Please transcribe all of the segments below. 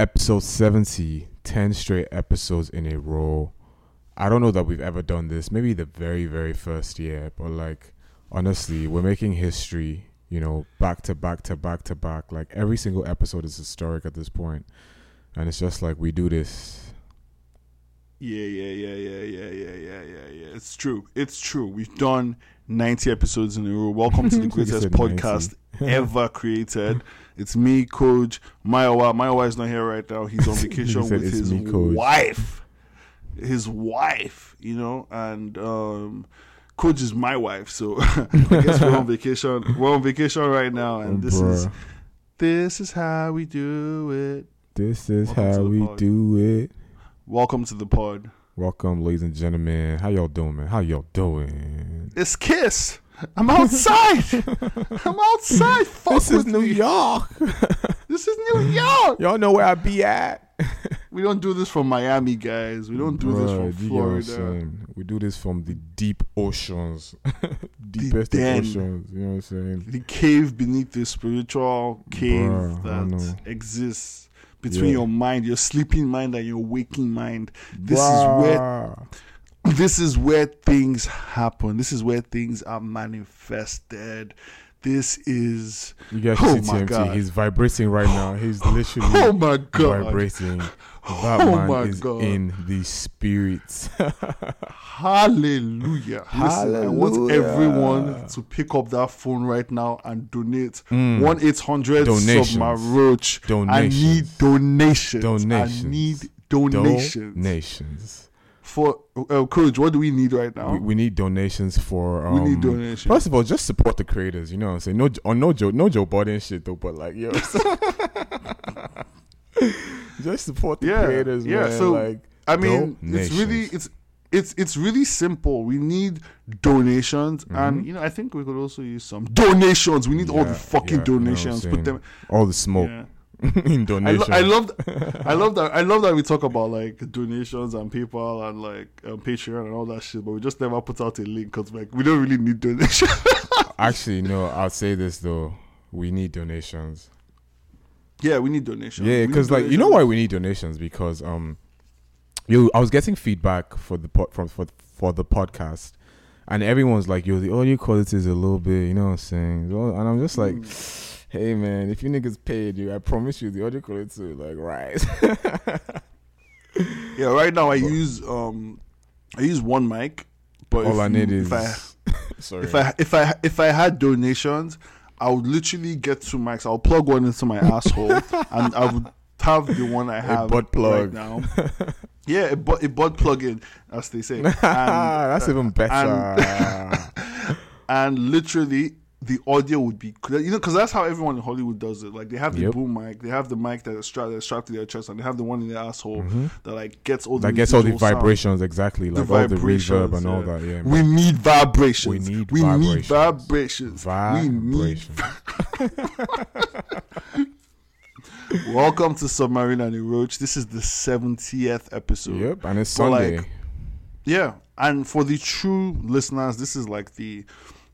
Episode 70, 10 straight episodes in a row. I don't know that we've ever done this. Maybe the very, very first year. But, like, honestly, we're making history, you know, back to back to back to back. Like, every single episode is historic at this point. And it's just like, we do this. Yeah. It's true. We've done 90 episodes in a row. Welcome to the greatest podcast ever created. It's me, Coach Mayowa. Mayowa is not here right now. He's on vacation with his wife. His wife, you know, and Coach is my wife. So I guess we're on vacation. We're on vacation right now, and this is how we do it. This is how we do it. Welcome to the pod. Welcome, ladies and gentlemen. How y'all doing, man? How y'all doing? It's Kiss. I'm outside. Fuck this is New York. This is New York. Y'all know where I be at. We don't do this from Miami, guys. We don't do this from Florida. We do this from the deep oceans. Deepest oceans. You know what I'm saying? The cave beneath the spiritual cave that exists between your mind, your sleeping mind, and your waking mind. This is where things happen. This is where things are manifested. This is... You guys should see TMT. He's vibrating right now. He's literally vibrating. That man is in the spirits. Hallelujah. Listen, I want everyone to pick up that phone right now and donate 1-800 Subma Roach. I need donations. Donations. For Coach, what do we need right now? We need donations for. We need donations. First of all, just support the creators. You know what I'm saying? No Joe Budden shit though. But like, yo, just support the creators. Yeah. Man. So like, I mean, it's really simple. We need donations, and you know, I think we could also use some donations. We need all the fucking donations. Put them all the smoke. Yeah. In donations. I love that we talk about like donations and PayPal and like Patreon and all that shit, but we just never put out a link because like we don't really need donations. Actually, no, I'll say this though: we need donations. Yeah, we need donations. Yeah, because like you know why we need donations? Because I was getting feedback for the for the podcast, and everyone's like, "Yo, the audio quality is a little bit," you know what I'm saying? And I'm just like. Hey man, if you niggas paid you, I promise you the audio quality will like rise. Yeah, right now I use one mic, but all I need is sorry. If I had donations, I would literally get 2 mics. I'll plug one into my asshole, and I would have the one I have butt plug right now. Yeah, a butt plug in, as they say. And, that's even better. And literally. The audio would be, you know, because that's how everyone in Hollywood does it. Like they have the boom mic, they have the mic that is strapped to their chest, and they have the one in their asshole that like gets all the vibrations sound. Exactly, like all the reverb and all that. Yeah, we need vibrations. We need vibrations. Welcome to Submarine and the Roach. This is the 70th episode. Yep, and it's Sunday. Like, yeah, and for the true listeners, this is like the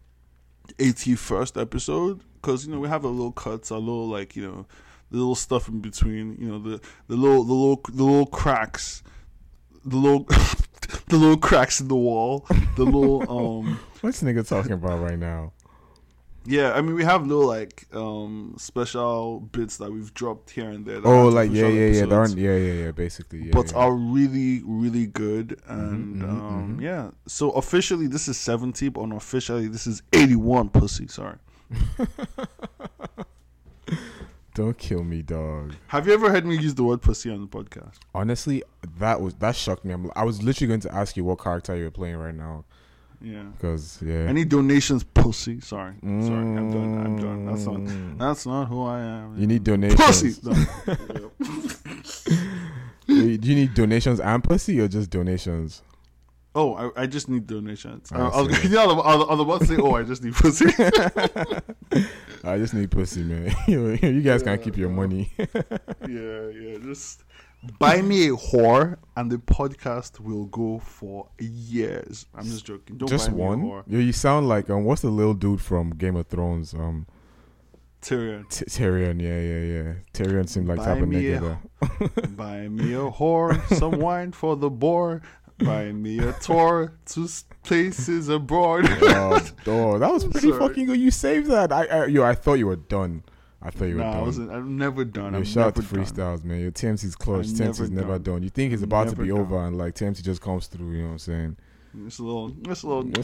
81st episode, because you know we have a little cuts, a little like, you know, the little stuff in between, you know, the little cracks, the little cracks in the wall, the little what's nigga talking about right now? Yeah, I mean we have little like special bits that we've dropped here and there. Like basically, but are really really good, and yeah. So officially this is 70, but unofficially this is 81. Pussy, sorry. Don't kill me, dog. Have you ever heard me use the word pussy on the podcast? Honestly, that shocked me. I was literally going to ask you what character you're playing right now. Yeah, because any donations, pussy. Sorry, I'm done. That's not who I am. You need donations. Pussy. Do you need donations and pussy or just donations? Oh, I just need donations. I was about to say, I just need pussy. I just need pussy, man. You guys can't keep your money. Yeah. Just buy me a whore, and the podcast will go for years. I'm just joking. Don't just buy me one. a whore. You sound like what's the little dude from Game of Thrones? Tyrion. Tyrion, yeah. Tyrion seemed like type of nigga. Buy me a whore, some wine for the boar. Buy me a tour to places abroad. Oh, that was pretty fucking good. You saved that. I thought you were done. I thought you were done. I'm never done. I'm shout out to freestyles, man. Your TMC's clutch. TMC's never done. You think it's about to be over, and like TMC just comes through. You know what I'm saying? Just a little, just a little.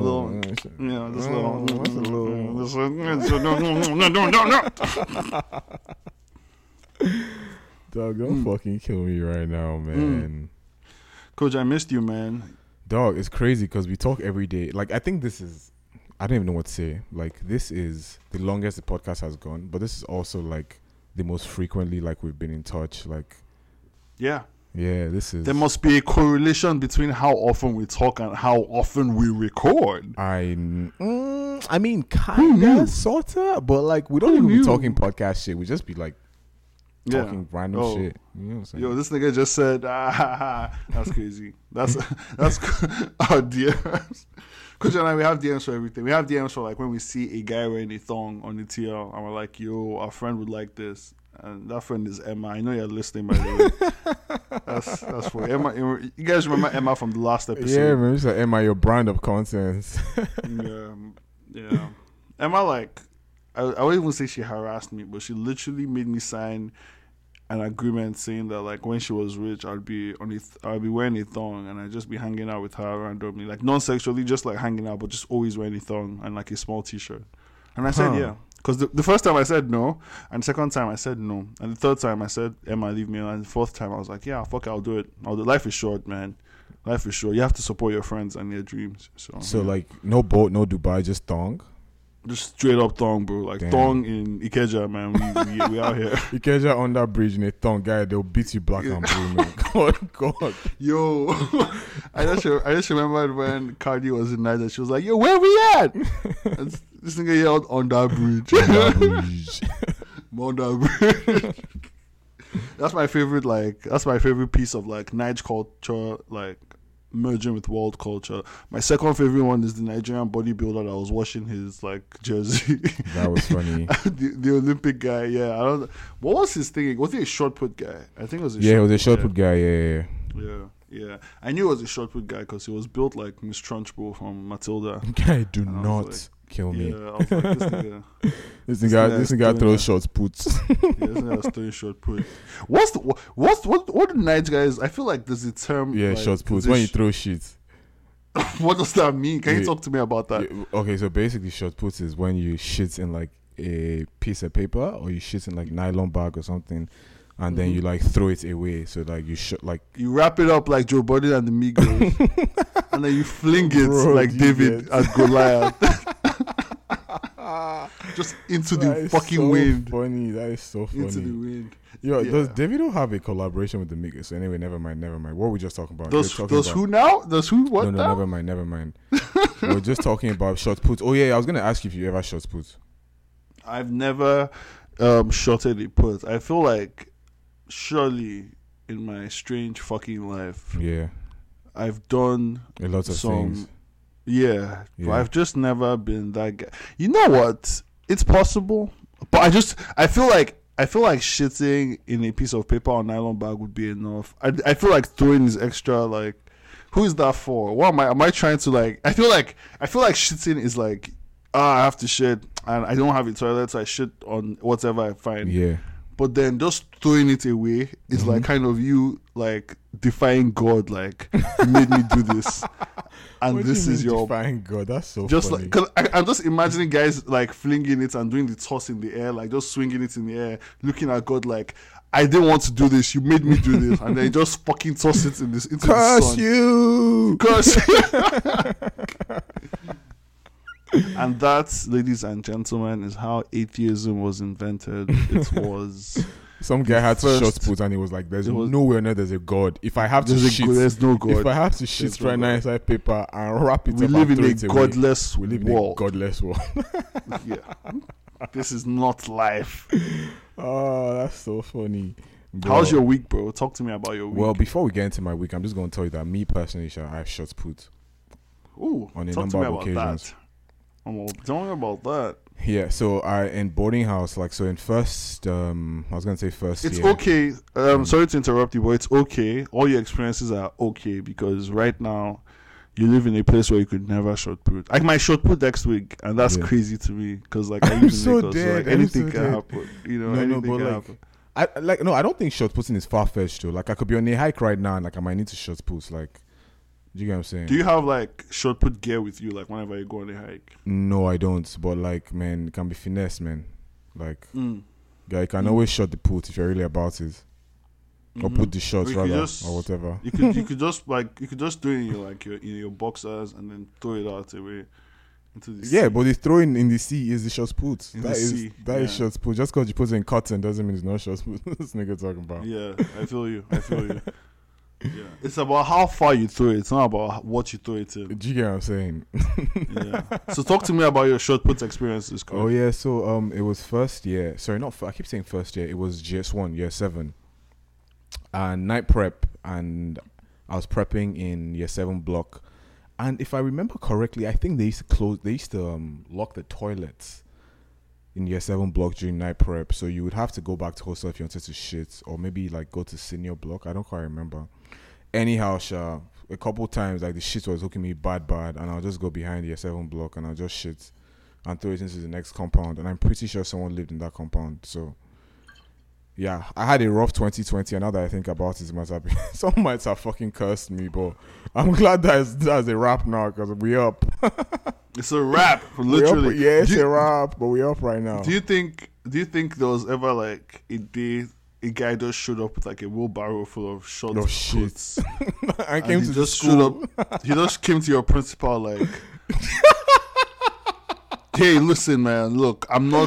Dog, don't fucking kill me right now, man. Coach, I missed you, man. Dog, it's crazy because we talk every day. Like, I think this is, I don't even know what to say. Like, this is the longest the podcast has gone, but this is also like the most frequently like we've been in touch. Like, yeah, this is. There must be a correlation between how often we talk and how often we record. I mean, kinda, sorta, but like we don't even be talking podcast shit. We just be like talking random shit. You know what I'm saying? Yo, this nigga just said, that's crazy. That's our DMs. Coach and I, we have DMs for everything. We have DMs for like when we see a guy wearing a thong on the TL and we're like, yo, our friend would like this. And that friend is Emma. I know you're listening, by the way. That's for Emma. You guys remember Emma from the last episode? Yeah, man. It's like Emma, your brand of content. Yeah. Emma, like, I wouldn't even say she harassed me, but she literally made me sign an agreement saying that like when she was rich, I'd be wearing a thong and I'd just be hanging out with her randomly, like non-sexually, just like hanging out, but just always wearing a thong and like a small t-shirt. And I said yeah, because the first time I said no, and the second time I said no, and the third time I said Emma, leave me alone, and the fourth time I was like, yeah, fuck it, I'll do it. Life is short, man. Life is short. You have to support your friends and their dreams. So yeah. Like no boat, no Dubai, just thong. Just straight up thong, bro. Like, damn. Thong in Ikeja, man. We out here. Ikeja on that bridge in a thong, guy. They'll beat you black and blue, man. God. Yo, I just remembered when Cardi was in Niger. She was like, yo, where we at? This nigga yelled on that bridge. On that bridge. That's my favorite piece of like Niger culture, like merging with world culture. My second favorite one is the Nigerian bodybuilder that was washing his like jersey. That was funny. the Olympic guy, yeah. I don't. What was his thing? Was he a shot put guy? I think it was. It was a shot put guy. Yeah. I knew it was a shot put guy because he was built like Miss Trunchbull from Matilda. Guy, do not kill me. Yeah, I was like, this nigga throws short puts. This nigga was throwing short put. What do night guys? I feel like there's a term. Yeah, like, short puts when you throw shit. What does that mean? Can you talk to me about that? Okay, so basically, short puts is when you shit in like a piece of paper or you shit in like nylon bag or something. And then you like throw it away, so like you wrap it up like Joe Budden and the Migos, and then you fling it like David at Goliath, just into the fucking wind. Funny, that is so funny. Into the wind. Yo, does Davido have a collaboration with the Migos? So anyway, never mind. What were we just talking about? Does who now? Does who what? No, never mind. We're just talking about short puts. Oh yeah, I was gonna ask you if you ever short puts. I've never shorted a put. I feel like. Surely, in my strange fucking life, I've done a lot of things. Yeah, but I've just never been that guy. You know what? It's possible, but I feel like shitting in a piece of paper or nylon bag would be enough. I feel like throwing is extra. Like, who is that for? What am I trying to like? I feel like shitting is like, I have to shit and I don't have a toilet, so I shit on whatever I find. Yeah. But then just throwing it away is like kind of you like defying God. Like, you made me do this, and what this is your defying God. That's so just funny. like, cause I'm just imagining guys like flinging it and doing the toss in the air, like just swinging it in the air, looking at God like, I didn't want to do this. You made me do this, and then just fucking toss it into the sun. Curse you. And that, ladies and gentlemen, is how atheism was invented. It was some guy had to short put, and he was like, "There's nowhere near there's a God. If I have to shit, there's no God. If I have to shit right now inside paper and wrap it up, we live in a godless world. We live in a godless world. Yeah, this is not life. Oh, that's so funny. Bro. How's your week, bro? Talk to me about your week. Well, before we get into my week, I'm just going to tell you that me personally, I've short put. Ooh, on a number of occasions. Tell me about that. Yeah, so in boarding house, like, so in first, I was gonna say first It's year. okay. Sorry to interrupt you, but it's okay. All your experiences are okay because right now you live in a place where you could never shot put. I might shot put next week, and that's crazy to me because like I I'm live in so Lagos, dead. so, like, anything can happen. You know, anything can happen. I don't think shot putting is far fetched though. Like, I could be on a hike right now, and like I might need to shot put. Like, do you get what I'm saying? Do you have like shot put gear with you, like whenever you go on a hike? No, I don't. But like, man, it can be finesse, man. Like, yeah, you can always shot the put if you're really about it, or put the shots rather, or whatever. You could just do it in your boxers and then throw it out away into the sea. Yeah, but the throwing in the sea is the shot put. That is shot put. Just because you put it in cotton doesn't mean it's not shot put. This nigga talking about. Yeah, I feel you. Yeah, it's about how far you throw it. It's not about what you throw it in. Do you get what I'm saying? Yeah. So talk to me about your shot put experiences, Coach. Oh yeah, so it was first year. Sorry, I keep saying first year. It was GS1, year 7, and night prep, and I was prepping in year 7 block. And if I remember correctly, I think they used to lock the toilets in year 7 block during night prep. So you would have to go back to hostel if you wanted to shit, or maybe like go to senior block. I don't quite remember. Anyhow, a couple times like the shit was hooking me bad, and I'll just go behind year 7 block and I'll just shit and throw it into the next compound. And I'm pretty sure someone lived in that compound. So yeah, I had a rough 2020, and now that I think about it, someone might have fucking cursed me, but I'm glad that's a wrap now because we up. It's a wrap, literally. It's a wrap, but we up right now. Do you think there was ever like a day a guy just showed up with like a wheelbarrow full of shot puts? I came to just school. showed up. He just came to your principal like, "Hey, listen, man. Look, I'm not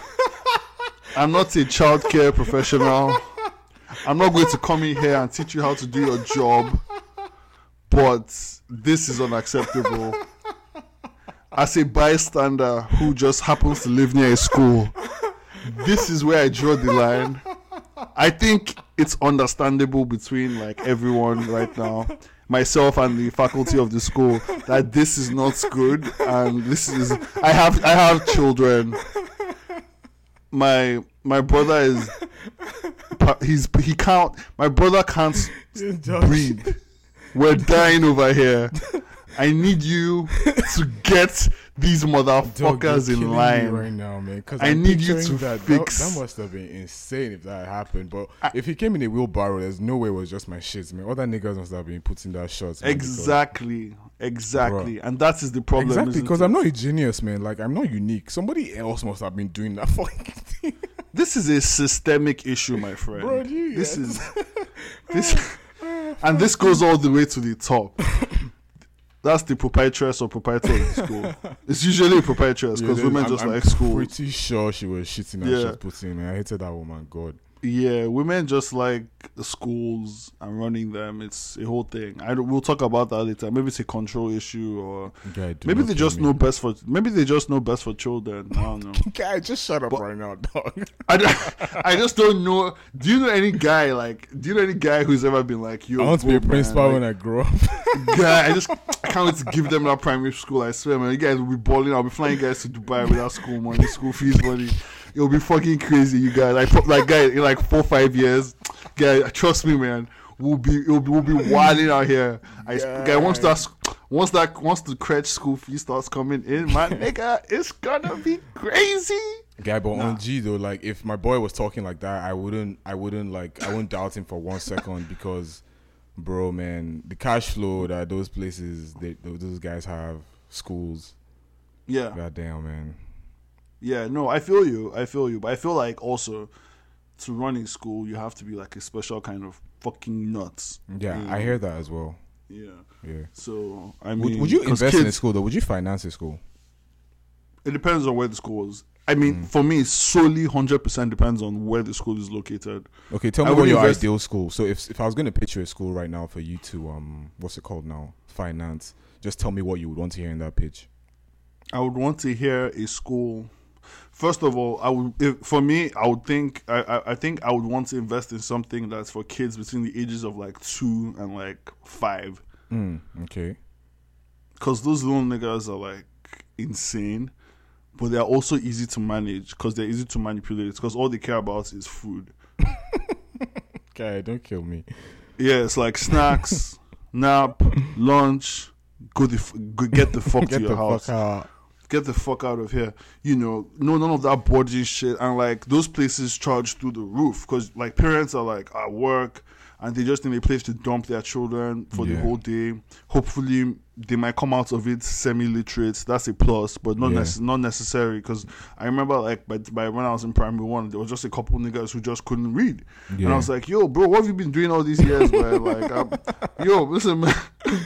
a childcare professional. I'm not going to come in here and teach you how to do your job, but this is unacceptable. As a bystander who just happens to live near a school, this is where I draw the line. I think it's understandable between like everyone right now, myself and the faculty of the school, that this is not good, and this is I have children. My brother is my brother can't breathe. We're dying over here. I need you to get these motherfuckers in line right now, man. Because I need you to fix. That must have been insane if that happened. But if he came in a wheelbarrow, there's no way it was just my shit, man. Other niggas must have been putting that shots. Man, exactly. Bro. And that is the problem. Exactly, because I'm not a genius, man. Like, I'm not unique. Somebody else must have been doing that fucking thing. This is a systemic issue, my friend. Bro, and this goes all the way to the top. That's the proprietress or proprietor of the school. It's usually a proprietress because women just like school. I'm pretty sure she was shitting and shit putting, man. I hated that woman, God. Yeah, women just like the schools and running them. It's a whole thing. We'll talk about that later. Maybe it's a control issue, or maybe they just know best for. Maybe they just know best for children. I don't know. Guy, just shut up right now, dog. I just don't know. Do you know any guy who's ever been like, "Yo, I want to be a principal when I grow up." Guy, I can't wait to give them that primary school. I swear, man. You guys will be balling. I'll be flying you guys to Dubai without school money, school fees money. It'll be fucking crazy, you guys. Like guy, in like 4-5 years, guy, trust me, man. We'll be wilding out here. Guy, once the crèche school fee starts coming in, my nigga, it's gonna be crazy. Guy, but on G though, like if my boy was talking like that, I wouldn't doubt him for 1 second because, bro, man, the cash flow that those places, those guys have, schools. Yeah. Goddamn, man. Yeah, no, I feel you. But I feel like also to run in school, you have to be like a special kind of fucking nuts. Yeah, I hear that as well. Yeah. Yeah. So, I mean... Would you invest in a school, though? Would you finance a school? It depends on where the school is. I mean, for me, solely 100% depends on where the school is located. Okay, tell me what your ideal school. So if I was going to pitch you a school right now for you to, what's it called now? Finance. Just tell me what you would want to hear in that pitch. I would want to hear a school... First of all, I would think I would want to invest in something that's for kids between the ages of like 2 and like 5. Okay. Because those little niggas are like insane. but they're also easy to manage because they're easy to manipulate because all they care about is food. Okay, don't kill me. Yeah, it's like snacks, nap, lunch, go get the fuck to your house. Get the fuck out of here. You know, no, none of that boarding shit. And like those places charge through the roof because like parents are like at work and they just need a place to dump their children for the whole day. Hopefully they might come out of it semi-literate. That's a plus, but not necessary. Because I remember like by when I was in primary 1, there was just a couple niggas who just couldn't read. And I was like, yo, bro, what have you been doing all these years, man? Like, yo, listen, man.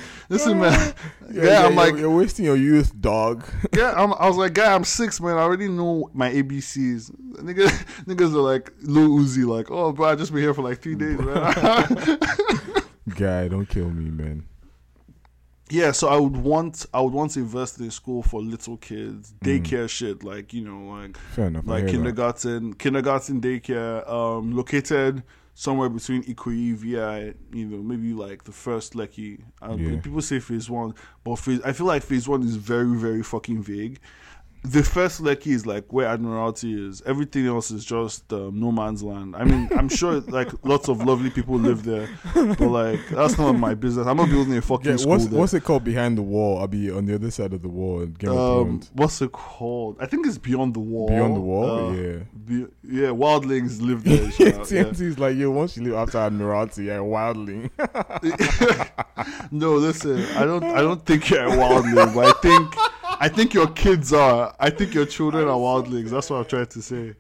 I'm like, you're wasting your youth, dog. I was like, guy, I'm 6, man. I already know my ABCs. Niggas are like Lil Uzi, like, oh, bro, I just been here for like 3 days, man. Guy, don't kill me, man. Yeah, so I would want to invest in school for little kids, daycare shit, like, you know, like fair enough, like kindergarten daycare, located somewhere between Ikoyi, VI, you know, maybe like the first Lekki. People say phase 1, but I feel like phase 1 is very, very fucking vague. The first Lekki is like where Admiralty is. Everything else is just no man's land. I mean, I'm sure like lots of lovely people live there, but like that's not my business. I'm not building a fucking school there. What's it called behind the wall? I'll be on the other side of the wall. What's it called? I think it's Beyond the Wall. Beyond the Wall, yeah. Wildlings live there. TMT's like, yo, once you live after Admiralty, you're a wildling. No, listen, I don't think you're a wildling, but I think your kids are. I think your children are wildlings. That's what I'm trying to say.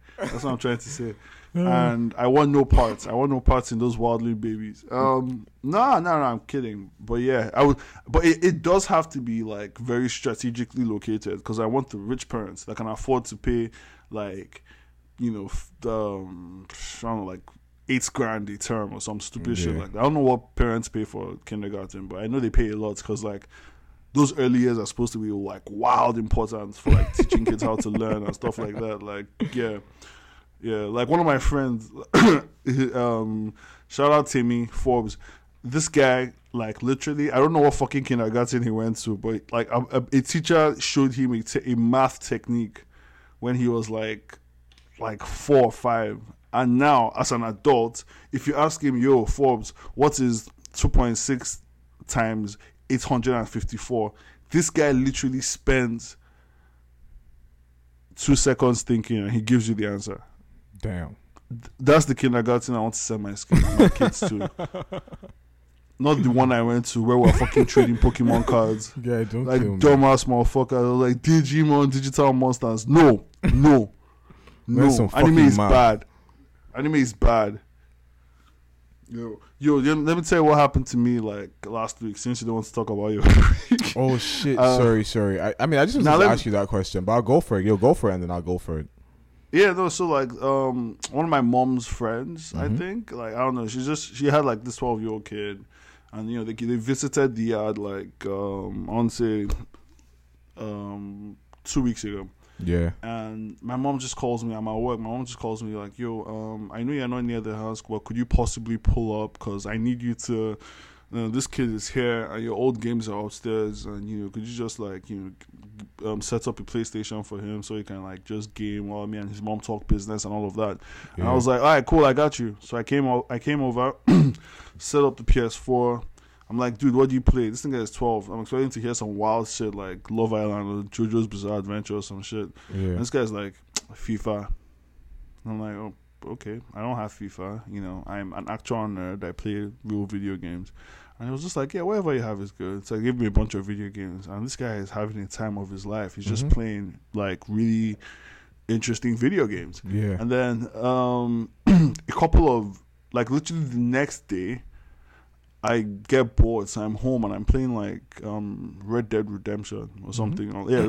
And I want no parts. I want no parts in those wildling babies. No, I'm kidding. But yeah, I would. But it does have to be like very strategically located because I want the rich parents that can afford to pay like, you know, I don't know, like $8,000 a term or some stupid shit like that. I don't know what parents pay for kindergarten, but I know they pay a lot because like those early years are supposed to be like wild importance for like teaching kids how to learn and stuff like that. Like, yeah. Like one of my friends, shout out Timmy Forbes. This guy, like literally, I don't know what fucking kindergarten he went to, but like a teacher showed him a math technique when he was like 4 or 5. And now, as an adult, if you ask him, yo, Forbes, what is 2.6 times 854? This guy literally spends 2 seconds thinking and he gives you the answer. Damn. That's the kindergarten I want to send my kids to. Not the one I went to where we're fucking trading Pokemon cards. Yeah, don't like kill me. Dumbass motherfuckers. Like Digimon, Digital Monsters. No. Anime is bad. Yo, let me tell you what happened to me like last week. Since you don't want to talk about your week. Oh shit! Sorry. I mean, I just want to ask you that question, but I'll go for it. You'll go for it, and then I'll go for it. Yeah, no. So like, one of my mom's friends, I think, like I don't know, she had like this 12-year-old kid, and you know they visited the yard like I want to say 2 weeks ago. Yeah. And my mom just calls me. I'm at work. My mom just calls me like, yo, I know you're not near the house, but could you possibly pull up? Because I need you to, this kid is here and your old games are upstairs. And, you know, could you just like, you know, set up a PlayStation for him so he can like just game while me and his mom talk business and all of that. Yeah. And I was like, all right, cool, I got you. So I came over, set up the PS4. I'm like, dude, what do you play? This thing is 12. I'm expecting to hear some wild shit like Love Island or JoJo's Bizarre Adventure or some shit. Yeah. And this guy's like, FIFA. And I'm like, oh, okay. I don't have FIFA. You know, I'm an actual nerd. I play real video games. And he was just like, yeah, whatever you have is good. So I gave me a bunch of video games. And this guy is having the time of his life. He's just playing like really interesting video games. Yeah. And then a couple of, like literally the next day, I get bored, so I'm home and I'm playing like Red Dead Redemption or something. Yeah,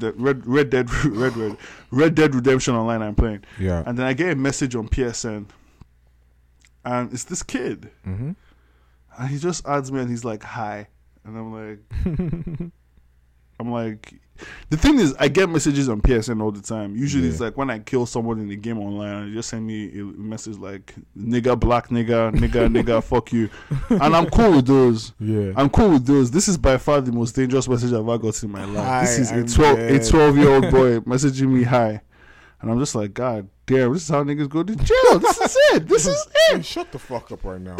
Red Dead Redemption Online. I'm playing. Yeah, and then I get a message on PSN, and it's this kid, and he just adds me and he's like, "Hi," and I'm like, I'm like, the thing is, I get messages on PSN all the time. Usually it's like when I kill someone in the game online, they just send me a message like, nigga, black nigga, fuck you. And I'm cool with those. Yeah. I'm cool with those. This is by far the most dangerous message I've ever got in my life. This is a 12-year-old boy messaging me hi. And I'm just like, God damn, this is how niggas go to jail. This is it. This is it. Hey, shut the fuck up right now.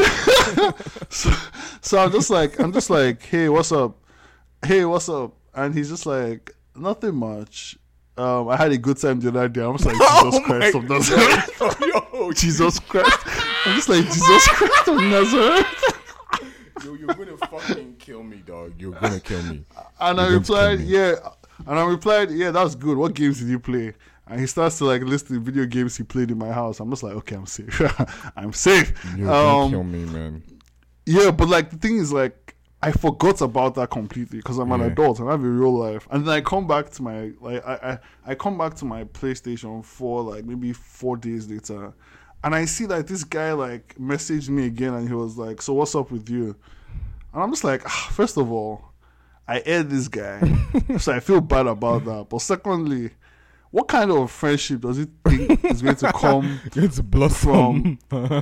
So I'm just like, hey, what's up? Hey, what's up? And he's just like, nothing much. I had a good time the other day. I was like, Jesus Christ of Nazareth. Jesus Christ. I'm just like, Jesus Christ of Nazareth. Yo, you're gonna fucking kill me, dog. You're gonna kill me. And I replied, yeah. And I replied, yeah, that's good. What games did you play? And he starts to like list the video games he played in my house. I'm just like, okay, I'm safe. I'm safe. You're gonna kill me, man. Yeah, but like the thing is, like, I forgot about that completely because I'm an adult and I have a real life. And then I come back to my I come back to my PlayStation 4 like maybe 4 days later, and I see that this guy like messaged me again, and he was like, "So what's up with you?" And I'm just like, first of all, I aired this guy, so I feel bad about that. But secondly, what kind of friendship does he think is going to come from?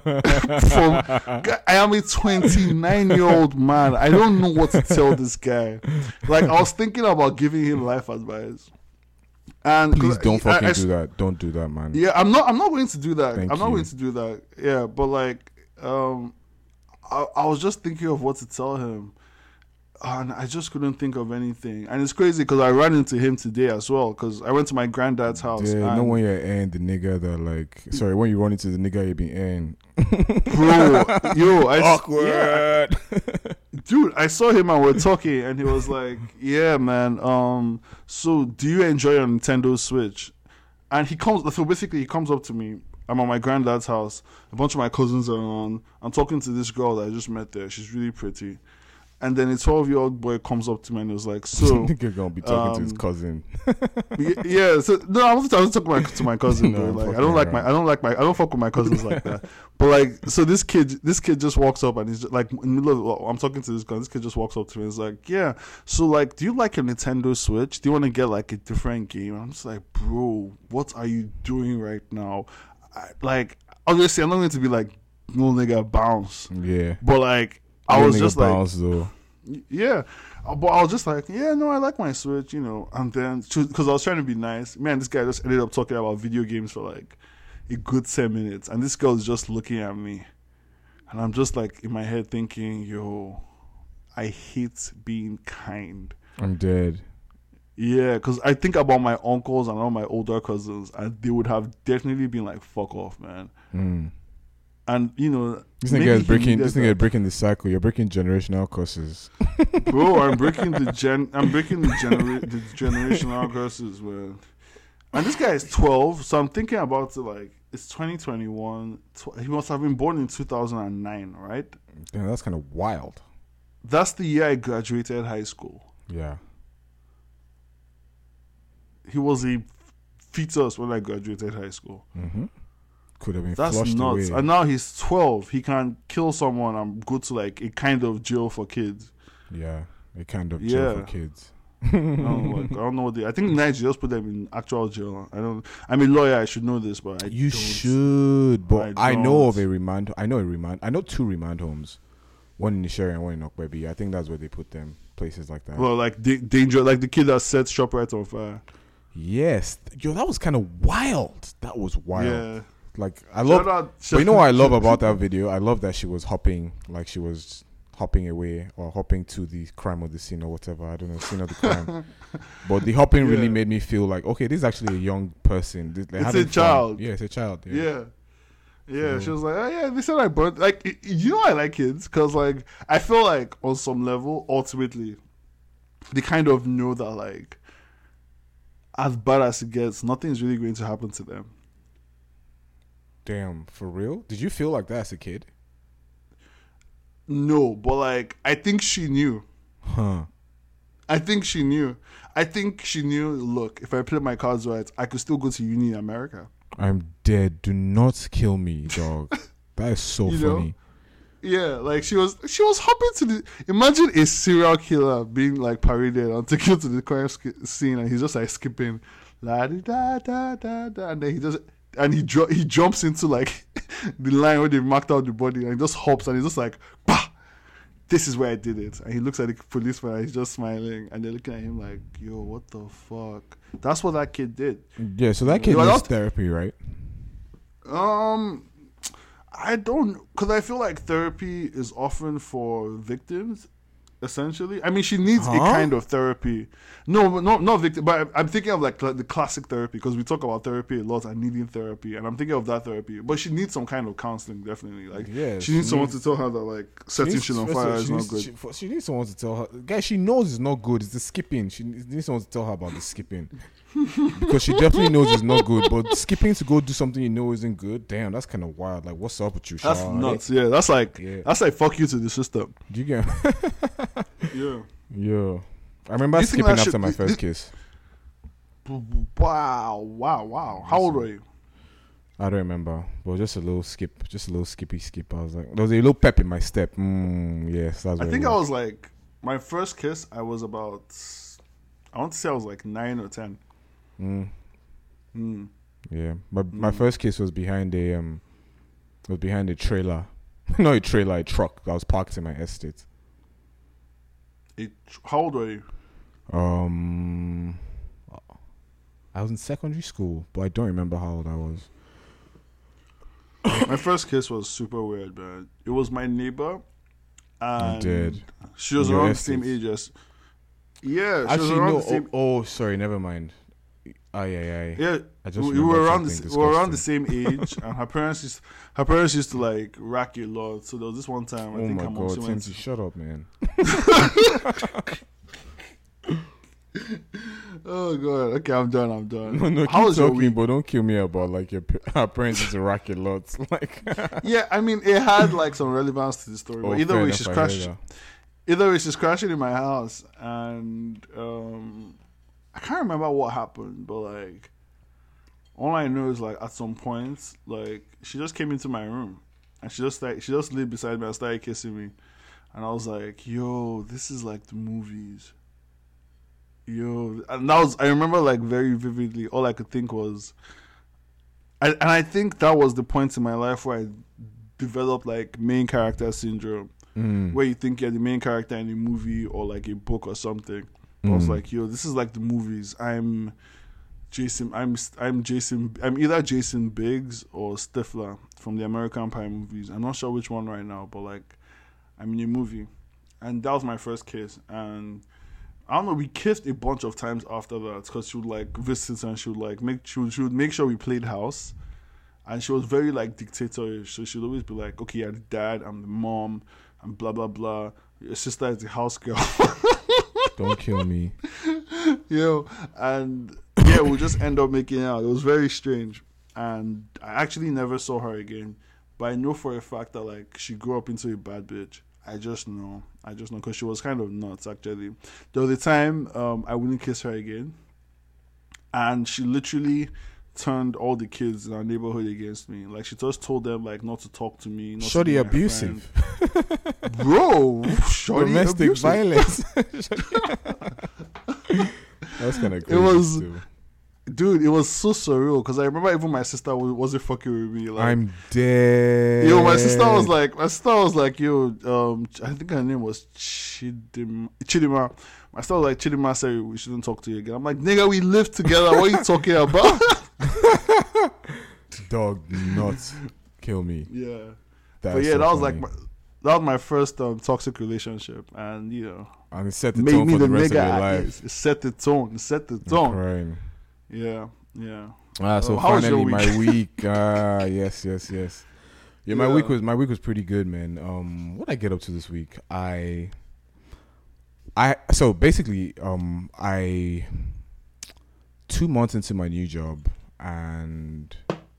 I am a 29-year-old man. I don't know what to tell this guy. Like, I was thinking about giving him life advice. And please don't fucking do that. Don't do that, man. Yeah, I'm not going to do that. Thank I'm not you. going to do that. Yeah, but like, I was just thinking of what to tell him. And I just couldn't think of anything. And it's crazy because I ran into him today as well because I went to my granddad's house. Yeah, no, when you're airing the nigga that like... Sorry, when you run into the nigga you've been airing. Bro, yo, awkward. Dude, I saw him and we're talking and he was like, yeah, man, so do you enjoy your Nintendo Switch? And he comes up to me. I'm at my granddad's house. A bunch of my cousins are around. I'm talking to this girl that I just met there. She's really pretty. And then a 12-year-old boy comes up to me and was like, "So, nigga gonna be talking to his cousin." Yeah, so no, I was talking to my cousin. No, like I don't fuck with my cousins like that. But like, so this kid just walks up and he's just, like, in the middle of, I'm talking to this guy. This kid just walks up to me and is like, "Yeah, so like, do you like your Nintendo Switch? Do you want to get like a different game?" And I'm just like, "Bro, what are you doing right now?" Like, obviously, I'm not going to be like, "No nigga, bounce." Yeah, but like. I was just like, though. Yeah, but I was just like, yeah, no, I like my Switch, you know. And then, because I was trying to be nice, man, this guy just ended up talking about video games for like a good 10 minutes. And this girl is just looking at me. And I'm just like in my head thinking, yo, I hate being kind. I'm dead. Yeah, because I think about my uncles and all my older cousins, and they would have definitely been like, fuck off, man. And you know, this nigga is breaking the cycle. You're breaking generational curses, bro. I'm breaking the generational curses, man. And this guy is 12, so I'm thinking about it like it's 2021. He must have been born in 2009, right? Yeah, that's kind of wild. That's the year I graduated high school. Yeah. He was a fetus when I graduated high school. Mm-hmm. Could have been That's flushed nuts. away. And now he's 12. He can kill someone and go to like a kind of jail for kids. Yeah, a kind of jail for kids. I don't know what I think Nigeria just put them in actual jail. I'm a lawyer. I should know this, but you should. But I know two remand homes. One in Nishere and one in Okwebi. I think that's where they put them. Places like that. Well, like danger, like the kid that set ShopRite on fire. Yes, yo, that was kind of wild. That was wild. Yeah. Like I love, but you know what I love about that video? I love that she was hopping away or hopping to the crime of the scene or whatever. I don't know, scene of the crime. But the hopping really made me feel like, okay, this is actually a young person. It's a child. Yeah, it's a child. Yeah. So, she was like, oh yeah, they said I burnt. Like, you know, I like kids because like I feel like on some level, ultimately, they kind of know that like, as bad as it gets, nothing's really going to happen to them. Damn, for real? Did you feel like that as a kid? No, but like I think she knew. I think she knew. Look, if I play my cards right, I could still go to uni in America. I'm dead. Do not kill me, dog. That is so funny. Yeah, like she was hopping to the. Imagine a serial killer being like paraded and taken to the crime scene, and he's just like skipping, la da da da da, and then he jumps into like the line where they marked out the body, and he just hops, and he's just like, bah! This is where I did it. And he looks at the policeman, and he's just smiling, and they're looking at him like, yo, what the fuck? That's what that kid did. Yeah, so that kid needs therapy, right? I don't, because I feel like therapy is often for victims, essentially. I mean, she needs a kind of therapy. No, not victim, but I'm thinking of like the classic therapy, because we talk about therapy a lot and needing therapy, and I'm thinking of that therapy. But she needs some kind of counseling, definitely. Like, she needs someone to tell her that like setting shit on fire is not good. She needs someone to tell her. Guys, she knows it's not good. It's the skipping. She needs someone to tell her about the skipping. Because she definitely knows it's not good, but skipping to go do something you know isn't good, damn, that's kind of wild. Like, what's up with you, Sean? That's nuts. Yeah, that's like fuck you to the system. Do you get? Yeah. I remember skipping after my first kiss. Wow. How old were you? I don't remember, but just a little skippy skip. I was like, there was a little pep in my step. Yes, that's. I think I was like, my first kiss, I was about, I want to say I was like 9 or 10. Yeah, but my first kiss was behind a trailer, not a trailer, a truck that was parked in my estate. How old were you? I was in secondary school, but I don't remember how old I was. My first kiss was super weird, man. It was my neighbor, and she was around the same age as. Yeah, she was around the same. Oh, sorry, never mind. Yeah, we were around the same age, and her parents used to like rack a lot. So there was this one time. Oh my god, Timothy, shut up, man. Oh god. Okay, I'm done. No, how was your week? But don't kill me about like her parents used to rack a lot. Like, yeah, I mean, it had like some relevance to the story. But either way, she's crashing in my house, and I can't remember what happened, but like, all I know is like at some point, like she just came into my room, and she just laid beside me and started kissing me, and I was like, "Yo, this is like the movies." Yo, and I remember like very vividly. All I could think was, I think that was the point in my life where I developed like main character syndrome, where you think you're the main character in a movie or like a book or something. I was like, yo, this is like the movies. I'm either Jason Biggs or Stifler from the American Pie movies. I'm not sure which one right now, but like, I'm in a movie. And that was my first kiss. And I don't know, we kissed a bunch of times after that, because she would like visit, and she would like make sure we played house. And she was very like dictatorial. So she would always be like, okay, you're the dad, I'm the mom, and blah blah blah. Your sister is the house girl. Don't kill me. Yo, and yeah, we'll just end up making out. It was very strange. And I actually never saw her again. But I know for a fact that like she grew up into a bad bitch. I just know, because she was kind of nuts, actually. There was a time I wouldn't kiss her again. And she literally turned all the kids in our neighborhood against me. Like, she just told them like not to talk to me. Shorty abusive. Bro, shorty domestic abusive. Violence. That's kind of crazy too. Dude, it was so surreal, because I remember even my sister wasn't fucking with me. Like, I'm dead. Yo, my sister was like, yo, I think her name was Chidima. My sister was like, Chidima said we shouldn't talk to you again. I'm like, nigga, we live together. What are you talking about? Dog, not kill me. Yeah. That's but yeah, so that was funny. like that was my first toxic relationship, and you know, and it set the tone for the rest of your life. It set the tone. I'm crying. Yeah. So finally, my week. Yes. Yeah, my week was pretty good, man. What did I get up to this week? So basically, 2 months into my new job, and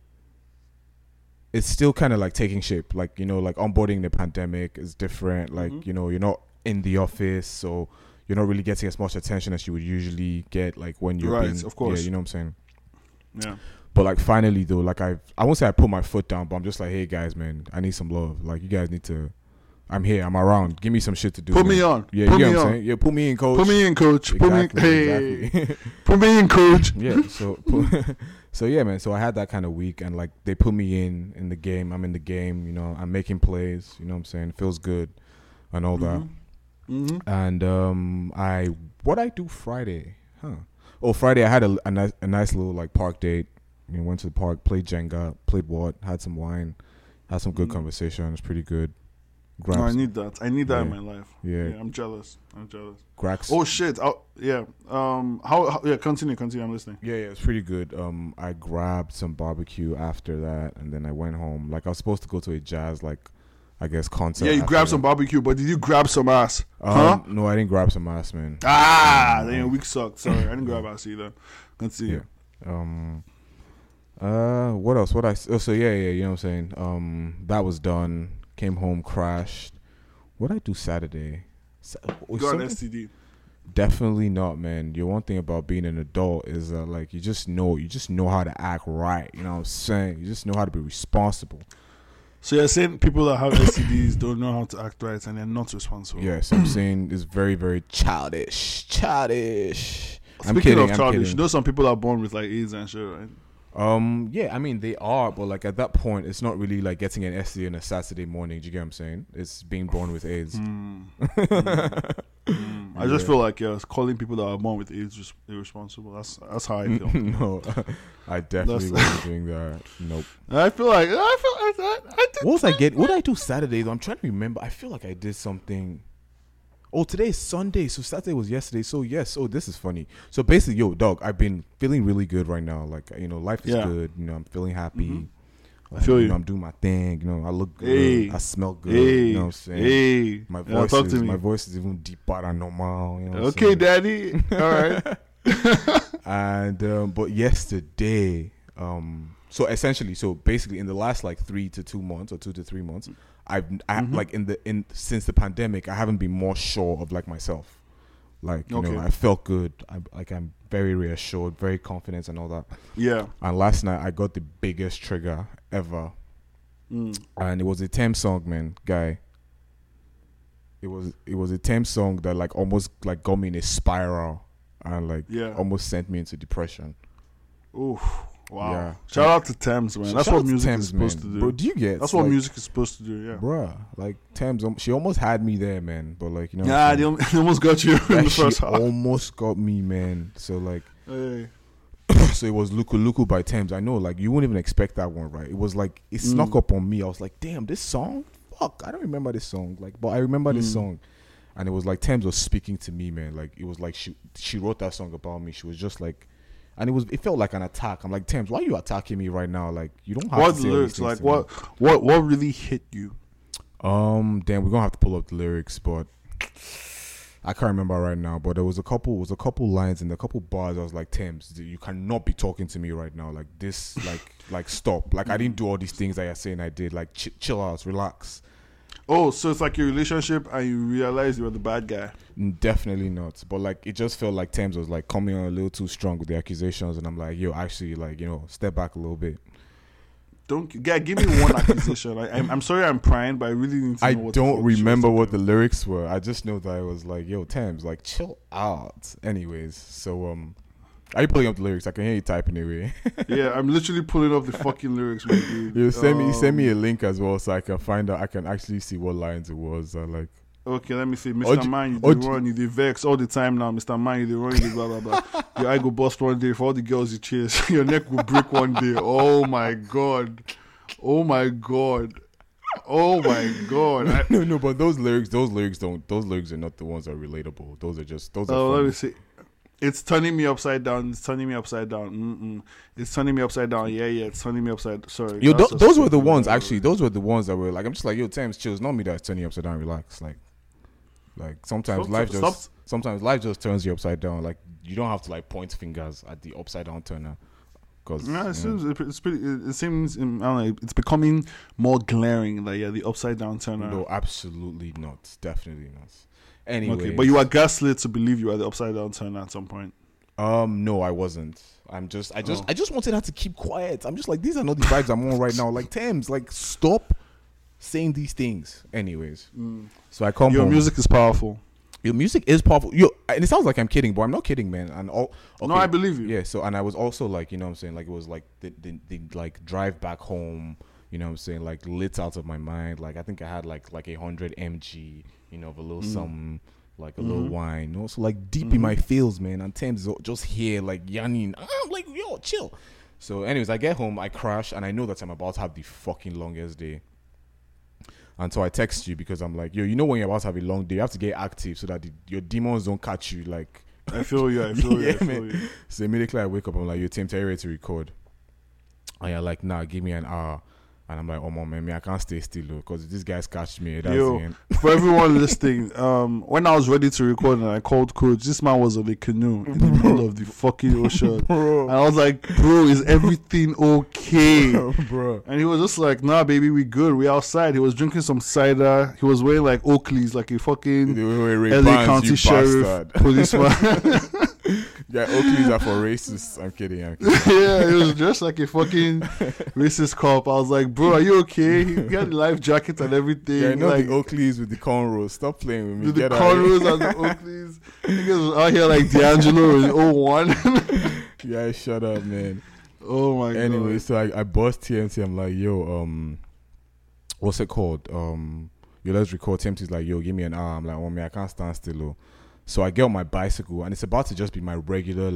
it's still kind of like taking shape. Like, you know, like onboarding the pandemic is different. Like, you know, you're not in the office, so you're not really getting as much attention as you would usually get, like when you're being, of course. Yeah, you know what I'm saying? Yeah. But like finally though, like I won't say I put my foot down, but I'm just like, hey guys, man, I need some love. Like, you guys need to I'm here. I'm around. Give me some shit to do. Put me on. Yeah, put you me get what I'm on. saying? Yeah, put me in, coach. Put me in, coach. Exactly, Hey. Put me in, coach. Yeah. So yeah, man. So I had that kind of week, and like they put me in the game. I'm in the game. You know, I'm making plays. You know what I'm saying? It feels good, and all that. Mm-hmm. And what I do Friday? Oh, Friday I had a nice little like park date. You know, went to the park, played Jenga, played what, had some wine, had some good conversation. It was pretty good. No, I need that. I need that in my life. Yeah. I'm jealous. Grax. Oh shit. Yeah. How? Yeah. Continue. I'm listening. Yeah, it's pretty good. I grabbed some barbecue after that, and then I went home. Like I was supposed to go to a jazz, like I guess concert. Yeah, you grabbed some barbecue, but did you grab some ass? No, I didn't grab some ass, man. Then your week sucked. Sorry, I didn't grab ass either. Continue. Yeah. What else? So yeah, you know what I'm saying? That was done. Came home, crashed. What I do Saturday? Got an STD. Definitely not, man. Your one thing about being an adult is like you just know how to act right. You know what I'm saying? You just know how to be responsible. So you're saying people that have STDs don't know how to act right and they're not responsible? Yes, I'm saying it's very, very childish. Speaking of childish, you know some people are born with like AIDS and shit, right? Yeah, I mean they are, but like at that point, it's not really like getting an STD on a Saturday morning. Do you get what I'm saying? It's being born with AIDS. I just feel like calling people that are born with AIDS just irresponsible. That's how I feel. No, I definitely wasn't doing that. Nope. I feel like what did I do Saturday though? I'm trying to remember. I feel like I did something. Oh, today is Sunday, so Saturday was yesterday. So yes, this is funny. So basically, yo, dog, I've been feeling really good right now. Like, you know, life is good. You know, I'm feeling happy. Mm-hmm. I feel you. Know, I'm doing my thing. You know, I look good. Hey. I smell good. Hey. You know what I'm saying? Hey. My voice is even deeper than normal. You know what I'm saying? Daddy. All right. And but yesterday, so essentially, basically, in the last like 2 to 3 months. Like since the pandemic, I haven't been more sure of like myself. Like, you know, I felt good. I'm very reassured, very confident and all that. Yeah. And last night I got the biggest trigger ever. And it was a Thames song, man, guy. It was a Thames song that like almost like got me in a spiral and like almost sent me into depression. Oof. Wow. Yeah. Shout out to Thames, man. That's what music is supposed to do. Bro, do you get? That's what music is supposed to do, yeah. Bruh, like Thames, she almost had me there, man. But like, you know. Yeah, they almost got you in the first half. Almost got me, man. So like, so it was Luku Luku by Thames. I know, like, you wouldn't even expect that one, right? It was like, it snuck up on me. I was like, damn, this song? Fuck, I don't remember this song. Like, but I remember this song. And it was like, Thames was speaking to me, man. Like, it was like, she wrote that song about me. She was just like, and it felt like an attack. I'm like, Thames, why are you attacking me right now? Like, you don't have to say lyrics, like what really hit you? Damn, we're gonna have to pull up the lyrics, but I can't remember right now. But there was a couple lines and a couple bars. I was like, Thames, you cannot be talking to me right now. Like this, like stop. Like I didn't do all these things that you're saying I did. Like chill out, relax. Oh, so it's like your relationship and you realize you were the bad guy. Definitely not. But like it just felt like Thames was like coming on a little too strong with the accusations, and I'm like, yo, actually, like, you know, step back a little bit. Give me one accusation. I'm sorry I'm prying, but I really need to know what I don't remember what the lyrics were. I just know that I was like, yo, Thames, like chill out. Anyways, so are you pulling up the lyrics? I can hear you typing away. Yeah, I'm literally pulling up the fucking lyrics, my dude. You send me a link as well, so I can find out. I can actually see what lines it was. Like, okay, let me see. Mr. Man, you dey run, you dey vex all the time now. Mr. Man, you dey run, you dey blah blah blah. Your eye go bust one day for all the girls you chase. Your neck will break one day. Oh my god. Oh my god. Oh my god. No, but those lyrics are not the ones that are relatable. Those are funny. Let me see. It's turning me upside down. It's turning me upside down. It's turning me upside down. Yeah. It's turning me upside. Sorry. Yo, those were the ones. Actually, those were the ones that were like. I'm just like, yo, Thames, chill. It's not me that's turning you upside down. Relax. Like sometimes life just turns you upside down. Like you don't have to like point fingers at the upside down turner. Cause it seems I don't know, it's becoming more glaring. Like the upside down turner. No, absolutely not. Definitely not. Anyway, okay, but you were gaslit to believe you were the upside down turner at some point. No, I wasn't. I just wanted her to keep quiet. I'm just like, these are not the vibes I'm on right now. Like, Thames, like, stop. saying these things. Anyways, so I come Your home. music is powerful. Your music is powerful. And it sounds like I'm kidding, but I'm not kidding, man. And okay, No, I believe you. Yeah. So, and I was also like, you know what I'm saying? Like, it was like the like drive back home, you know what I'm saying? Like, lit out of my mind. Like, I think I had like 100 mg, you know, of a little something, like a little wine, you know? So, like, deep in my feels, man. And Thames is just here, like, yanning. I'm like, yo, chill. So, anyways, I get home, I crash, and I know that I'm about to have the fucking longest day. And so I text you because I'm like, yo, you know when you're about to have a long day, you have to get active so that your demons don't catch you. Like, I feel you. You. So immediately I wake up, I'm like, yo, Tim, are you ready to record? And you're like, nah, give me an hour. And I'm like, oh, man, I can't stay still, because if these guys catch me, that's the end. For everyone listening, when I was ready to record and I called Coach, this man was on a canoe in the middle of the fucking ocean. Bro. And I was like, bro, is everything okay? Bro. And he was just like, nah, baby, we good. We outside. He was drinking some cider. He was wearing like Oakleys, like a fucking LA County sheriff policeman. Yeah, Oakleys are for racists. I'm kidding. Yeah, he was dressed like a fucking racist cop. I was like, bro, are you okay? He had the life jacket and everything. Yeah, I know like, the Oakleys with the cornrows. Stop playing with me. With the cornrows and the Oakleys. Niggas was out here like D'Angelo in 01. Yeah, shut up, man. Oh my god. Anyway, so I bust TMT. I'm like, yo, what's it called? Yo, let's record. TMT's like, yo, give me an hour. I'm like, oh man, I can't stand still. So I get on my bicycle, and it's about to just be my regular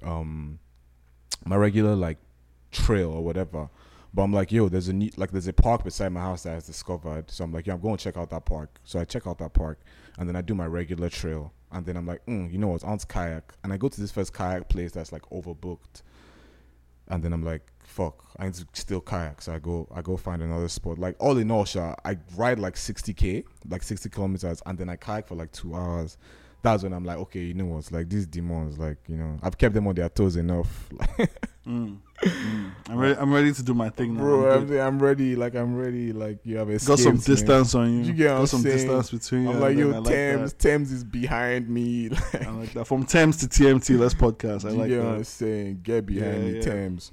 trail or whatever. But I'm like, yo, there's a park beside my house that I discovered. So I'm like, yo, I'm going to check out that park. So I check out that park, and then I do my regular trail. And then I'm like, you know what, I want to kayak. And I go to this first kayak place that's like overbooked. And then I'm like, fuck, I need to still kayak. So I go find another spot. Like, all in all, I ride like 60 kilometers, and then I kayak for like 2 hours. That's when I'm like, okay, you know what? Like, these demons, like, you know, I've kept them on their toes enough. I'm ready to do my thing now. Bro, I'm ready. Like, you have escaped, got some distance on you. You get got some distance between you. I'm like, yo, Thames is behind me. I like that. From Thames to TMT, let's podcast. I like that. You get what I'm saying? Get behind me, Thames.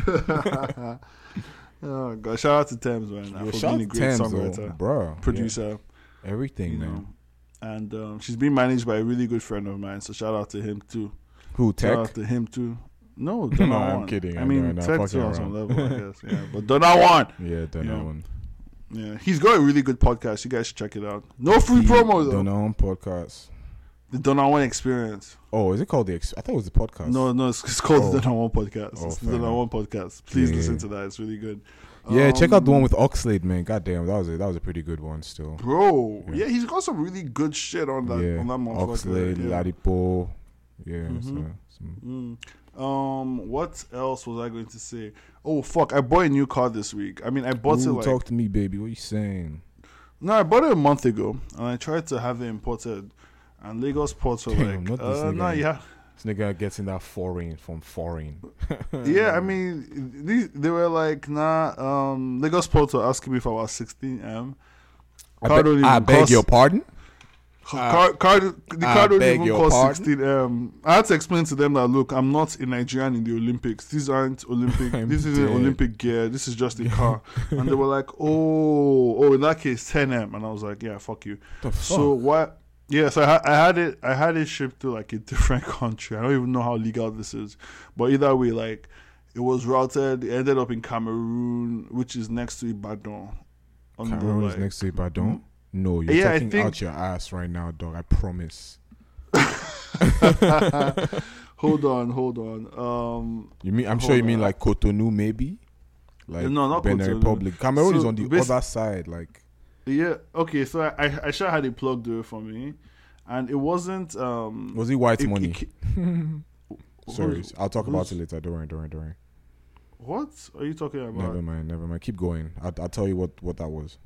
Oh, God. Shout out to Thames, man. For being a great songwriter, bro, producer. Yeah. Everything, man. Know. And she's being managed by a really good friend of mine, so shout out to him too. Who, Tech? Shout out to him too. No, no, I'm kidding. I mean, Tech's on some level, I guess. Yeah, but Donna One. Yeah, Donna One. Yeah, he's got a really good podcast. You guys should check it out. No free promo though. Donna One podcast. The Donna One Experience. Oh, is it called I thought it was the podcast. No, it's called the Donna One Podcast. It's the Donna One Podcast. Please listen to that. It's really good. Yeah, check out the one with Oxlade, man. Goddamn, that was a pretty good one still. Bro, yeah, he's got some really good shit on that on that motherfucker. Oxlade, Ladipo. Yeah. What else was I going to say? Oh fuck, I bought a new car this week. I mean, I bought it like... Talk to me, baby. What are you saying? No, I bought it a month ago, and I tried to have it imported, and Lagos ports were like, yeah. This nigga gets in that foreign. Yeah, I mean, they were like, Lagos ports were asking me if I was 16M. I beg your pardon? The car don't even cost 16M. I had to explain to them that, look, I'm not a Nigerian in the Olympics. These aren't Olympic. This isn't Olympic gear. This is just a car. And they were like, oh, in that case, 10M. And I was like, yeah, fuck you. So what? Yeah, so I had it shipped to like a different country. I don't even know how legal this is, but either way, like it was routed. It ended up in Cameroon, which is next to Ibadan. Cameroon is next to Ibadan. No, you're talking out your ass right now, dog. I promise. Hold on. You mean? I'm sure you mean like Cotonou, maybe. Like no, not Benin Cotonou. Republic. Cameroon is on the other side, like. Yeah. Okay. So I sure had a plug do it for me, and it wasn't. Was it white money? Sorry, I'll talk about it later. Don't worry. What are you talking about? Never mind. Keep going. I'll tell you what that was.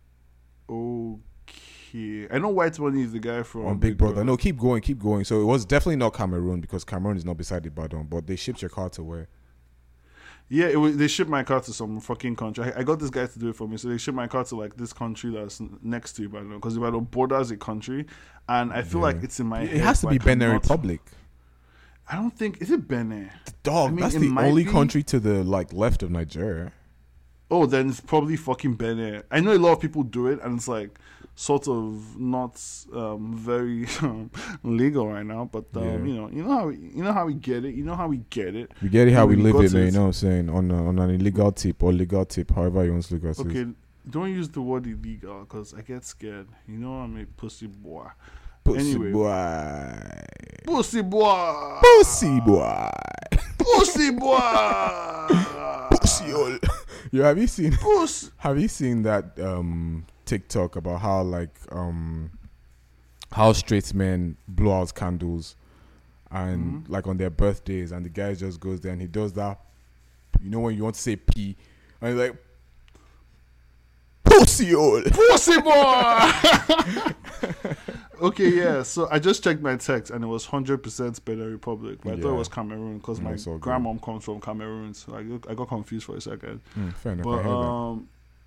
Okay. I know white money is the guy from Big Brother. No, keep going. So it was definitely not Cameroon because Cameroon is not beside Ibadan, but they shipped your car to where? Yeah, they shipped my car to some fucking country. I got this guy to do it for me. So they shipped my car to like this country that's next to Ibadan, because Ibadan borders a country, and I feel like it's in my head. It has to be Benin Republic. I don't think, is it Benin? Dog, that's the only country to the like left of Nigeria. oh, then it's probably fucking Benin. I know a lot of people do it, and it's like sort of not very legal right now. But you know how we get it. You know how we get it. We get it how we live it, man. You know what I'm saying? On an illegal tip or legal tip, however you want to look at it. Okay, don't use the word illegal because I get scared. You know I'm a pussy boy. Pussy boy. Pussy boy. Pussy boy. Pussy boy. Pussy hole. Yo, have you seen that TikTok about how like how straight men blow out candles and like on their birthdays, and the guy just goes there and he does that, you know, when you want to say pee and he's like pussy hole. Pussy boy. Okay, yeah. So I just checked my text and it was 100% Benin Republic, but I thought it was Cameroon because my grandmom comes from Cameroon, so I got confused for a second. Fair enough. But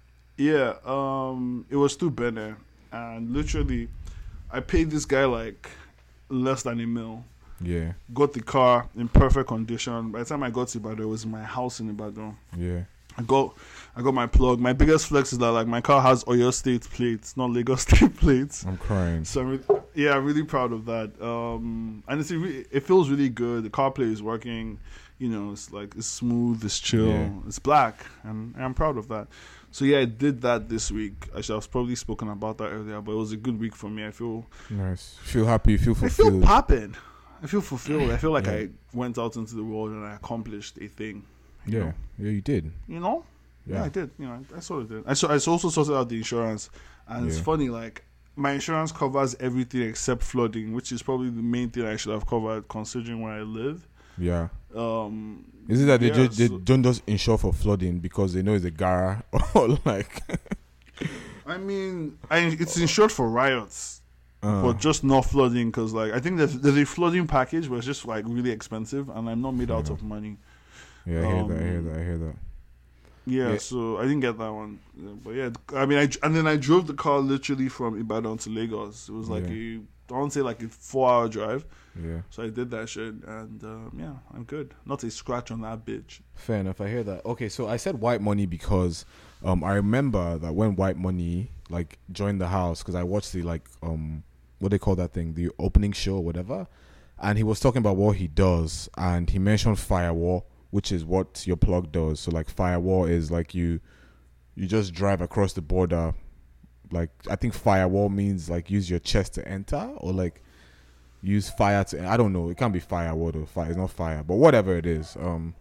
it was through Benin, and literally, I paid this guy like less than $1 million. Yeah. Got the car in perfect condition. By the time I got to Ibadan, it was in my house in Ibadan. Yeah. I got my plug. My biggest flex is that like my car has Oyo State plates, not Lagos State plates. I'm crying. So I'm really proud of that. And it feels really good. The CarPlay is working. You know, it's smooth, it's chill, it's black, and I'm proud of that. So yeah, I did that this week. I should have probably spoken about that earlier, but it was a good week for me. I feel nice. Feel happy. Feel fulfilled. I feel popping. I feel fulfilled. I feel like I went out into the world and I accomplished a thing. You know? Yeah, you did. You know? Yeah, I did. You know, I sort of did. I also sorted out the insurance, and it's funny. Like my insurance covers everything except flooding, which is probably the main thing I should have covered considering where I live. Yeah. Is it that they don't just insure for flooding because they know it's a gara or like? I mean, it's insured for riots, but just not flooding because like I think there's a flooding package, but it's just like really expensive, and I'm not made out of money. Yeah, I hear that. Yeah, so I didn't get that one. Yeah, but yeah, I mean, I drove the car literally from Ibadan to Lagos. It was like I don't say like a 4-hour drive. Yeah. So I did that shit, and I'm good. Not a scratch on that bitch. Fair enough, I hear that. Okay, so I said White Money because I remember that when White Money like joined the house, because I watched the like what they call that thing, the opening show or whatever, and he was talking about what he does, and he mentioned Firewall, which is what your plug does. So like Firewall is like you just drive across the border. Like I think Firewall means like use your chest to enter, or like use fire to, I don't know, it can't be Firewall or fire, it's not fire, but whatever it is,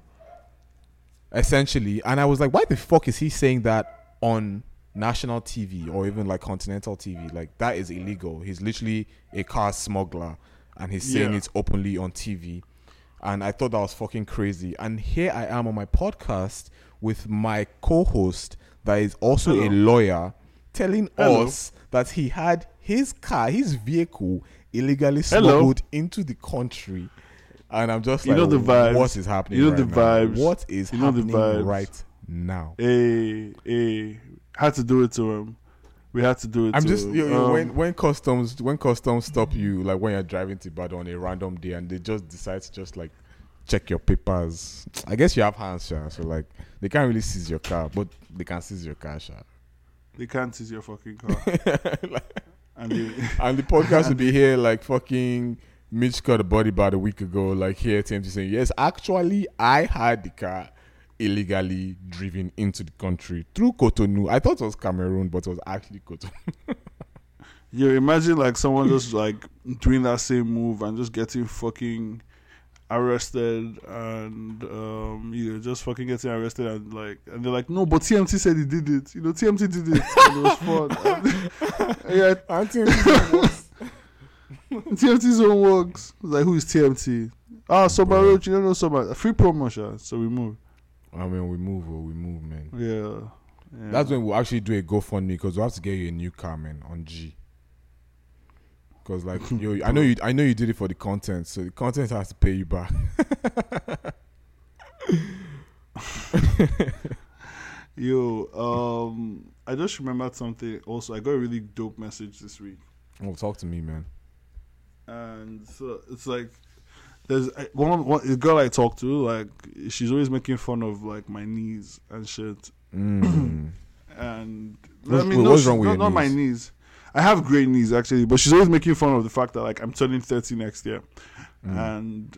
essentially. And I was like, why the fuck is he saying that on national TV or even like continental TV? Like that is illegal. He's literally a car smuggler and he's saying it openly on TV. And I thought that was fucking crazy. And here I am on my podcast with my co-host that is also a lawyer, telling us that he had his vehicle illegally smuggled into the country. And I'm just like, the vibes. What is happening the vibes. What is happening right now? Hey, had to do it to him. We had to do it I'm to just him. When customs stop you, like when you're driving to Ibadan on a random day and they just decide to just like check your papers. I guess you have hands, Sha, so like they can't really seize your car, but they can seize your car, Sha. They can't seize your fucking car. and the podcast will be here like fucking Mitch got a body about a week ago, like here TMT saying, yes, actually I had the car illegally driven into the country through Cotonou. I thought it was Cameroon, but it was actually Cotonou. You imagine like someone just like doing that same move and just getting fucking arrested and just fucking getting arrested and they're like, no, but TMT said he did it. You know, TMT did it. And it was fun. And TMT's own works. TMT's own works. Like, who is TMT? Soba Roach, you don't know Soba. Free promotion, so we move. I mean, we move, man. Yeah. That's when we'll actually do a GoFundMe because we'll have to get you a new car, man, on G. Because like, I know you did it for the content, so the content has to pay you back. I just remembered something. Also, I got a really dope message this week. Oh, talk to me, man. And so it's like, there's one a girl I talk to, like she's always making fun of like my knees and shit, Mm. And what's wrong with your not my knees. I have great knees actually, but she's always making fun of the fact that like I'm turning 30 next year, and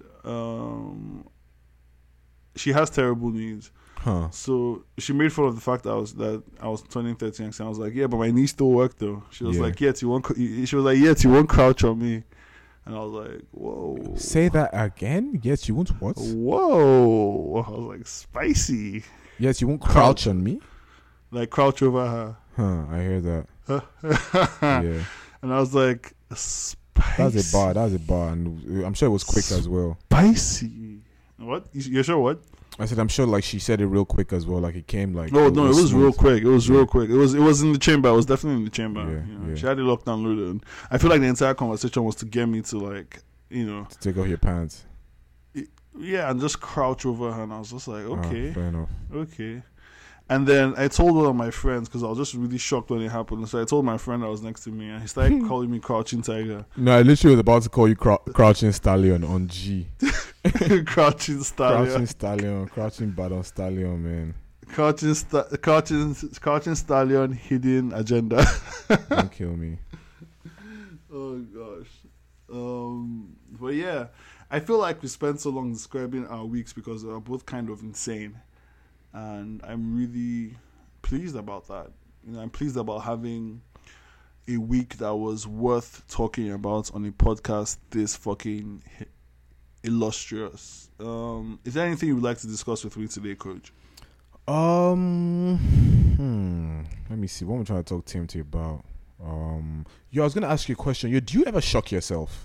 she has terrible knees. Huh. So she made fun of the fact that I was turning 30 next year. I was like, yeah, but my knees still work though. She was like, yet you won't. She was like, yet you won't crouch on me. And I was like, whoa. Say that again. Yes, you won't what? Whoa. I was like, spicy. Yes, you won't crouch on me. Like crouch over her. Huh, I hear that. Yeah. And I was like, spicy. That's a bar. And I'm sure it was quick as well. Spicy. What? You're sure what? I said, I'm sure like she said it real quick as well. Like it came like. No, it was real quick. It was real quick. It was in the chamber. It was definitely in the chamber. Yeah. She had it locked down loaded. And I feel like the entire conversation was to get me to like, to take off your pants. Yeah, and just crouch over her. And I was just like, okay. Fair enough. Okay. And then I told one of my friends because I was just really shocked when it happened. So I told my friend that was next to me, and he started calling me Crouching Tiger. No, I literally was about to call you Crouching Stallion on G. Crouching Stallion. Crouching Stallion. Crouching Badon Stallion, man. Crouching Stallion, hidden agenda. Don't kill me. Oh, gosh. But yeah, I feel like we spent so long describing our weeks because we are both kind of insane. And I'm really pleased about that. I'm pleased about having a week that was worth talking about on a podcast this fucking illustrious. Is there anything you would like to discuss with me today, Coach? Let me see. What am I trying to talk to you about? I was gonna ask you a question. Do you ever shock yourself?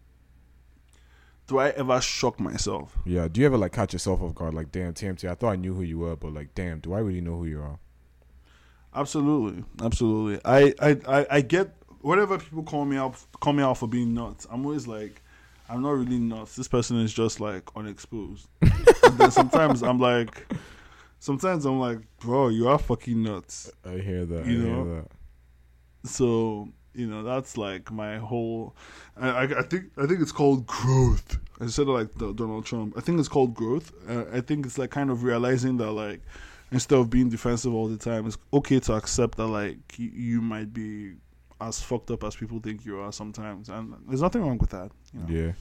Do I ever shock myself? Yeah. Do you ever like catch yourself off guard? Like, damn, TMT, I thought I knew who you were, but like, damn, do I really know who you are? Absolutely. I get whatever people call me out for being nuts. I'm always like, I'm not really nuts. This person is just like unexposed. And then sometimes I'm like, bro, you are fucking nuts. I hear that. Hear that. So, that's like my whole. I think it's called growth. I said it like Donald Trump. I think it's called growth. I think it's like kind of realizing that like instead of being defensive all the time, it's okay to accept that like you might be as fucked up as people think you are sometimes, and there's nothing wrong with that. Yeah.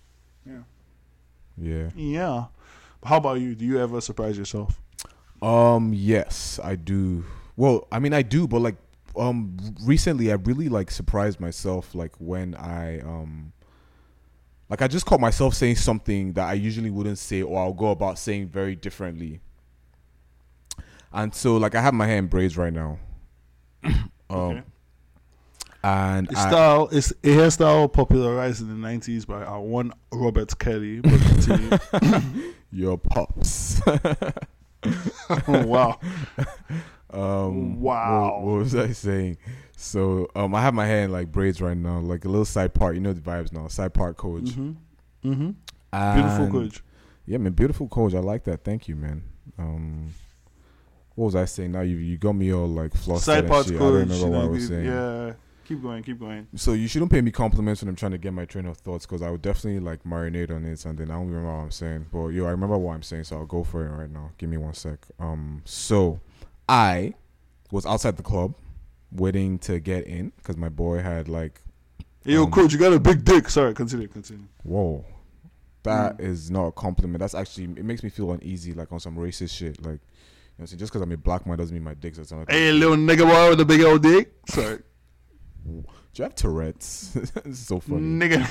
How about you? Do you ever surprise yourself? Yes, I do. Well, I mean, I do, but like recently I really like surprised myself like when I I just caught myself saying something that I usually wouldn't say, or I'll go about saying very differently. And so like I have my hair in braids right now. Okay. And it's a hairstyle popularized in the 90s by our one Robert Kelly. But continue. Your pops. Oh, wow. Wow. What was I saying? So I have my hair in like braids right now, like a little side part. You know the vibes now. Side part coach. Mm-hmm. Beautiful coach. Yeah, man, beautiful coach. I like that. Thank you, man. What was I saying? Now you got me all like flustered. Side part coach. I don't remember what I was saying. Yeah. Keep going. So you shouldn't pay me compliments when I'm trying to get my train of thoughts, because I would definitely like marinate on it and then I don't remember what I'm saying. But I remember what I'm saying, so I'll go for it right now. Give me 1 sec. So I was outside the club waiting to get in because my boy had like. Hey, yo, coach, you got a big dick. Sorry, continue. Whoa, that is not a compliment. That's actually, it makes me feel uneasy, like on some racist shit. Like, just because I'm a black man doesn't mean my dick's something. Hey, little nigga boy with a big old dick. Sorry. Do you have Tourette's? This is so funny. Nigga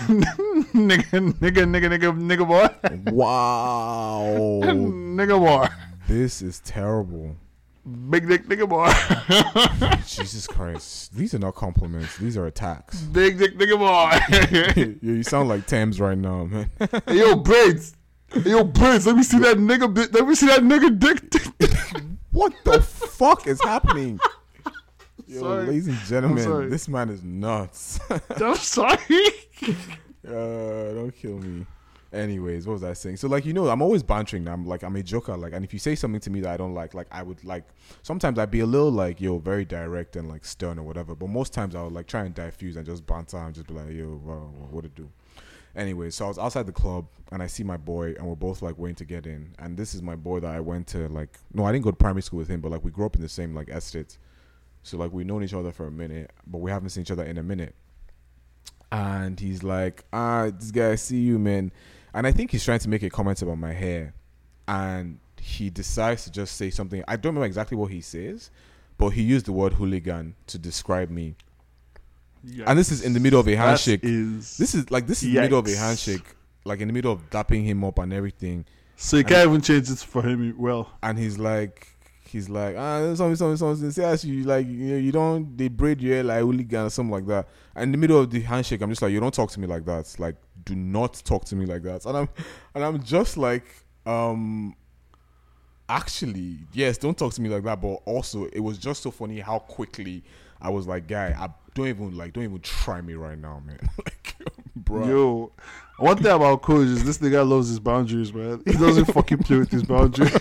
boy. Wow. Nigga boy. This is terrible. Big dick nigga boy. Jesus Christ. These are not compliments. These are attacks. Big dick nigga boy. You sound like Thames right now, man. Hey, yo, braids. Let me see that nigga dick. What the fuck is happening? Yo, sorry. Ladies and gentlemen, this man is nuts. I'm sorry. Don't kill me. Anyways, what was I saying? So, like, I'm always bantering. I'm a joker. Like, and if you say something to me that I don't like I would like. Sometimes I'd be a little like, very direct and like stern or whatever. But most times I would like try and diffuse and just banter and just be like, what to do? Anyway, so I was outside the club and I see my boy and we're both like waiting to get in. And this is my boy that I went to like, no, I didn't go to primary school with him, but like we grew up in the same like estate. So like we've known each other for a minute, but we haven't seen each other in a minute. And he's like, this guy, I see you, man. And I think he's trying to make a comment about my hair. And he decides to just say something. I don't remember exactly what he says, but he used the word hooligan to describe me. Yikes. And this is in the middle of a handshake. This is in the middle of a handshake, like in the middle of dapping him up and everything. So you can't even change it for him. Well, and he's like, something. Say as you like, you don't. They braid your hair like hooligan or something like that. And in the middle of the handshake, I'm just like, you don't talk to me like that. Like, do not talk to me like that. And I'm just like, actually, yes, don't talk to me like that. But also, it was just so funny how quickly I was like, guy, don't even try me right now, man. Like, bro. Yo, one thing about Coach is this nigga loves his boundaries, man. He doesn't fucking play with his boundaries.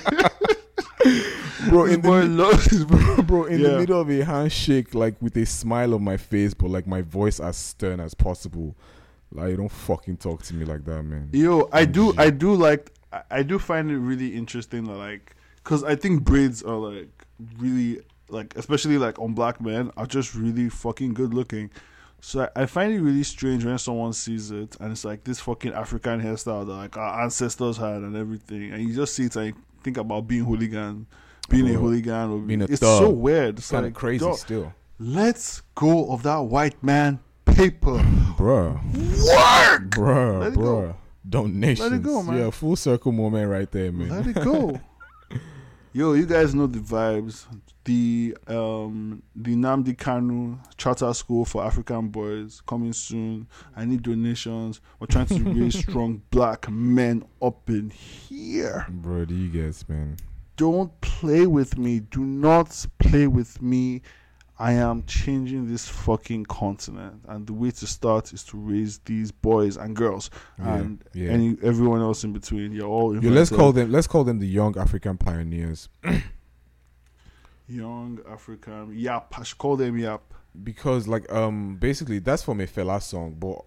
Bro, in the middle of a handshake, like with a smile on my face, but like my voice as stern as possible. Like, don't fucking talk to me like that, man. Yo, I do find it really interesting that, like, because I think braids are like really, like, especially like on black men, are just really fucking good looking. So I find it really strange when someone sees it and it's like this fucking African hairstyle that like our ancestors had and everything, and you just see it and you think about being a hooligan, or being a it's thug. So weird. It's kind of like, crazy. dog, still. Let's go of that white man paper, bruh. Work, bruh. Donations. Let it go, man. Yeah, full circle moment right there, man. Let it go. Yo, you guys know the vibes. The Nnamdi Kanu Charter School for African Boys coming soon. I need donations. We're trying to raise strong black men up in here. Bro, do you guys, man? Don't play with me. Do not play with me. I am changing this fucking continent, and the way to start is to raise these boys and girls and everyone else in between. You're all invited. Let's call them the young African pioneers. Young African, Yap. I should call them Yap. Because like basically that's from a Fela song, but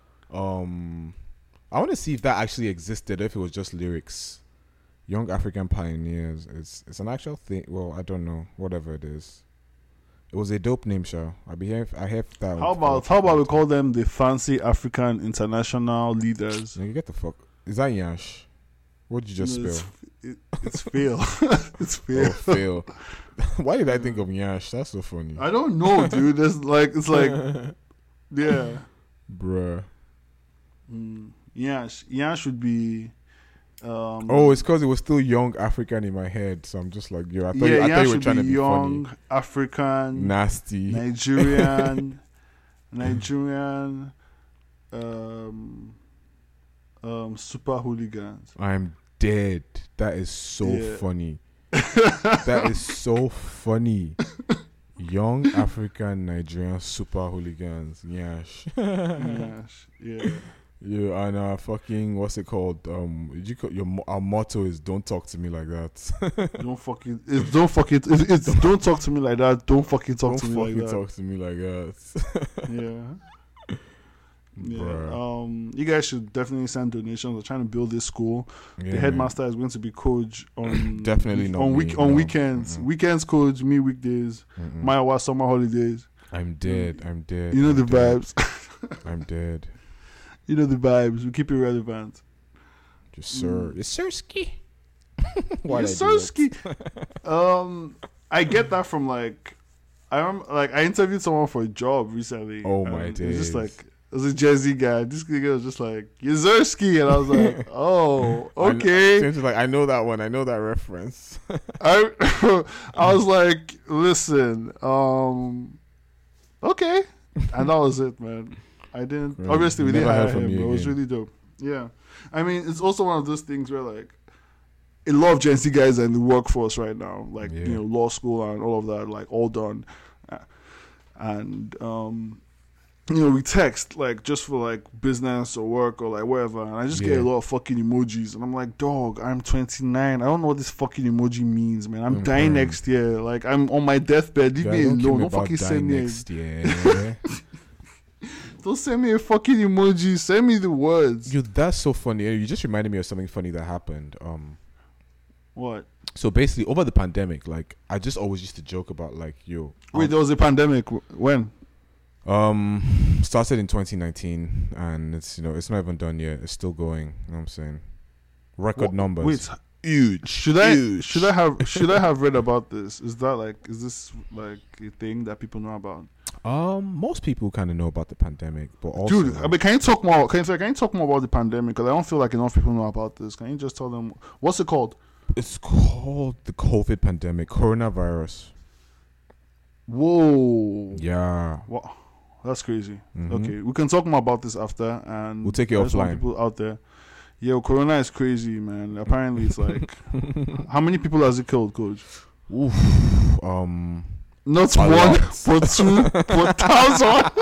I want to see if that actually existed, or if it was just lyrics. Young African pioneers. It's an actual thing. Well, I don't know. Whatever it is. It was a dope name, show. I have that. How about we call them the fancy African international leaders? Nigga, get the fuck. Is that Yash? What did you just spell? It's fail. It's fail. Oh, fail. Why did I think of Yash? That's so funny. I don't know, dude. It's like yeah, bruh. Yash would be. It's because it was still young African in my head, so I'm just like, yo, I thought you were trying to be young funny. African, nasty, Nigerian, super hooligans. I'm dead. That is so funny. That is so funny. Young African Nigerian super hooligans. Yash. Yeah. Yeah, and fucking what's it called? Our motto is "Don't talk to me like that." Don't talk to me like that. Don't fucking talk to me like that. Don't fucking talk to me like that. Yeah. You guys should definitely send donations. We're trying to build this school. The headmaster is going to be Coach on definitely not on weekends. Mm-hmm. Weekends, Coach. Me weekdays. My summer holidays. I'm dead. You know the vibes. I'm dead. You know the vibes. We keep it relevant. Yes, sir. Yes, sirski. Yes, sirski. I get that from like, I interviewed someone for a job recently. Oh my days. It was just like, it was a Jay-Z guy. This guy was just like, Yazerski. And I was like, oh, okay. I know that one. I know that reference. I was like, listen, okay. And that was it, man. I didn't. Really? Obviously, we didn't hire him. It was really dope. Yeah, I mean, it's also one of those things where like a lot of Gen Z guys are in the workforce right now, like law school and all of that, like all done, and we text like just for like business or work or like whatever, and I just get a lot of fucking emojis, and I'm like, dog, I'm 29. I don't know what this fucking emoji means, man. I'm dying next year. Like I'm on my deathbed. Leave me alone. Don't fucking send me. Next year. Don't send me a fucking emoji. Send me the words. Yo, that's so funny. You just reminded me of something funny that happened. What? So basically, over the pandemic, like I just always used to joke about like, yo. Wait, there was a pandemic. When? Started in 2019, and it's it's not even done yet. It's still going. You know what I'm saying? Record numbers. Wait, huge. Should I have read about this? Is this like a thing that people know about? Most people kind of know about the pandemic, but also, dude, I mean, can you talk more? Can you talk more about the pandemic? Because I don't feel like enough people know about this. Can you just tell them what's it called? It's called the COVID pandemic, coronavirus. Whoa. Yeah. What? That's crazy. Mm-hmm. Okay, we can talk more about this after, and we'll take it offline. People out there. Yo, corona is crazy, man. Apparently, it's like how many people has it killed, Coach? Oof. Not one, but 2, but 1,000.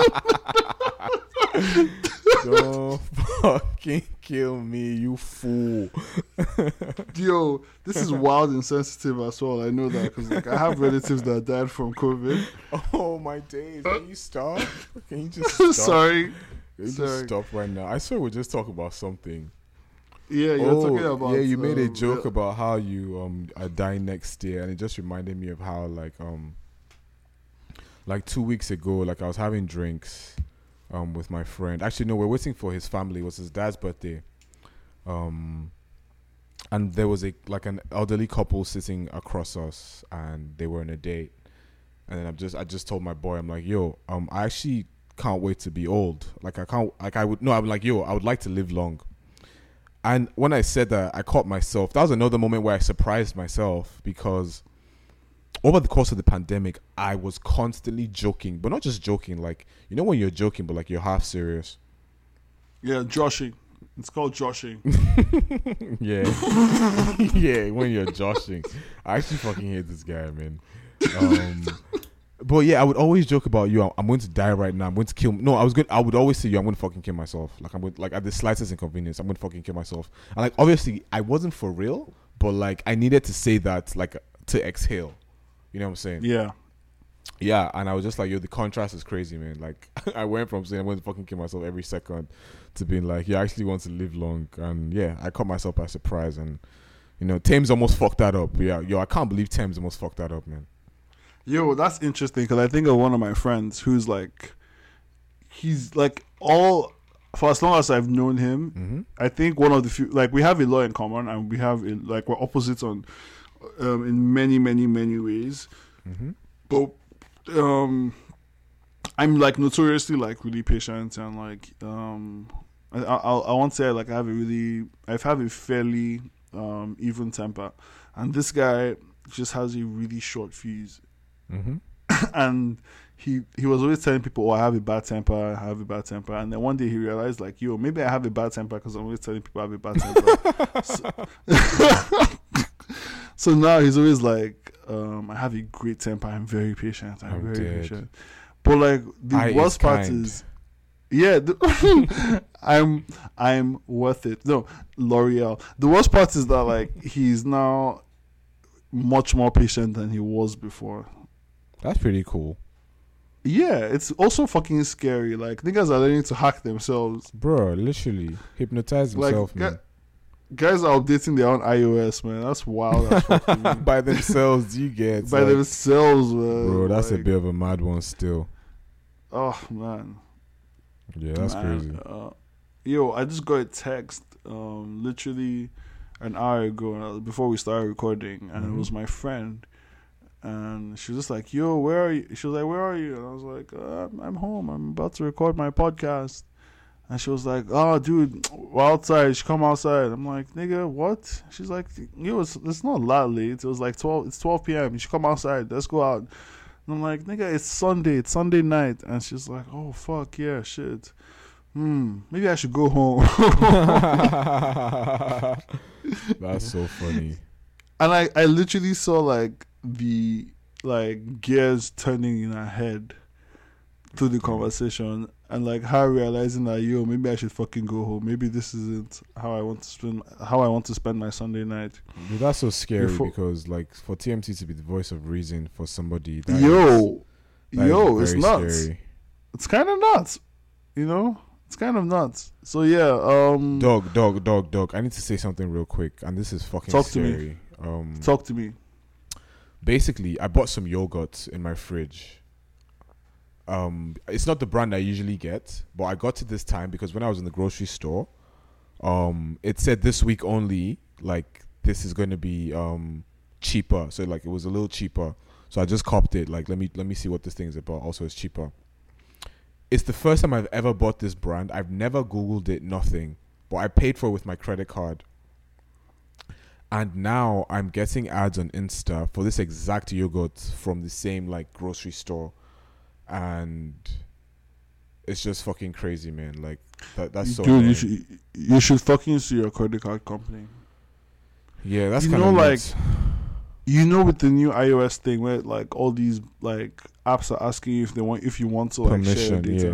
Don't fucking kill me, you fool. Yo, this is wild and sensitive as well. I know that because like I have relatives that died from COVID. Oh my days! Can you stop? Can you just stop? Sorry. Can you just stop right now? I swear we're just talking about something. Yeah, you're talking about. Yeah, you made a joke about how you are dying next year, and it just reminded me of how like 2 weeks ago, like I was having drinks with my friend. Actually, no, we're waiting for his family. It was his dad's birthday. And there was an elderly couple sitting across us, and they were on a date. And then I just told my boy, I'm like, yo, I actually can't wait to be old. Like I'm like, yo, I would like to live long. And when I said that, I caught myself. That was another moment where I surprised myself, because over the course of the pandemic, I was constantly joking, but not just joking, like, when you're joking, but like you're half serious. Yeah, joshing. It's called joshing. Yeah. Yeah, when you're joshing. I actually fucking hate this guy, man. But yeah, I would always joke about you. I'm going to die right now. I'm going to kill. No, I would always say I'm going to fucking kill myself. Like at the slightest inconvenience, I'm going to fucking kill myself. And like obviously, I wasn't for real, but like I needed to say that like to exhale. You know what I'm saying? Yeah. Yeah, and I was just like, yo, the contrast is crazy, man. Like I went from saying I'm going to fucking kill myself every second to being like, yeah, I actually want to live long. And yeah, I caught myself by surprise, and Thames almost fucked that up. Yeah, yo, I can't believe Thames almost fucked that up, man. Yo, that's interesting, because I think of one of my friends who's like, he's like for as long as I've known him, mm-hmm. I think one of the few, like we have a lot in common, and we're opposites on, in many, many, many ways. Mm-hmm. But I'm like notoriously like really patient, and like I won't say like I have a fairly even temper, and this guy just has a really short fuse. Mm-hmm. And he was always telling people, I have a bad temper, and then one day he realized like, yo, maybe I have a bad temper because I'm always telling people I have a bad temper. So now he's always like, I have a great temper, I'm very patient, I'm very patient. But like the worst part is, yeah, I'm worth it. No, L'Oreal. The worst part is that like he's now much more patient than he was before. That's pretty cool. Yeah, it's also fucking scary. Like niggas are learning to hack themselves. Bro, literally hypnotize himself, man. Guys are updating their own iOS, man. That's wild. That's by themselves, you get by themselves, man. Bro, that's like, a bit of a mad one still. Oh man. Yeah, that's crazy. Yo, I just got a text literally an hour ago before we started recording, and it was my friend, and she was just like, yo, where are you? She was like, where are you? And I was like, I'm home, I'm about to record my podcast. And she was like, oh dude, we're outside, you should come outside. I'm like, nigga, what? She's like, yo, it's not that late, it was like 12 p.m. you should come outside, let's go out. And I'm like, nigga, it's Sunday night. And she's like, oh fuck yeah, shit, maybe I should go home. That's so funny. And I literally saw like the like gears turning in her head through the conversation, and like her realizing that, yo, maybe I should fucking go home. Maybe this isn't how I want to spend my Sunday night. Dude, that's so scary because like for TMT to be the voice of reason for somebody, that is it's nuts. Scary. It's kind of nuts. You know, it's kind of nuts. So yeah, Dog. I need to say something real quick, and this is fucking scary. Talk to me. Basically, I bought some yogurt in my fridge. It's not the brand I usually get, but I got it this time because when I was in the grocery store, it said this week only, like this is going to be cheaper. So like it was a little cheaper. So I just copped it. Like let me see what this thing is about. Also, it's cheaper. It's the first time I've ever bought this brand. I've never Googled it, nothing. But I paid for it with my credit card. And now I'm getting ads on Insta for this exact yogurt from the same like grocery store. And it's just fucking crazy, man. Like that's so dude, you should fucking see your credit card company. Yeah, that's kind of nuts. You know, with the new iOS thing where like all these like apps are asking you if you want to like share your data. Yeah.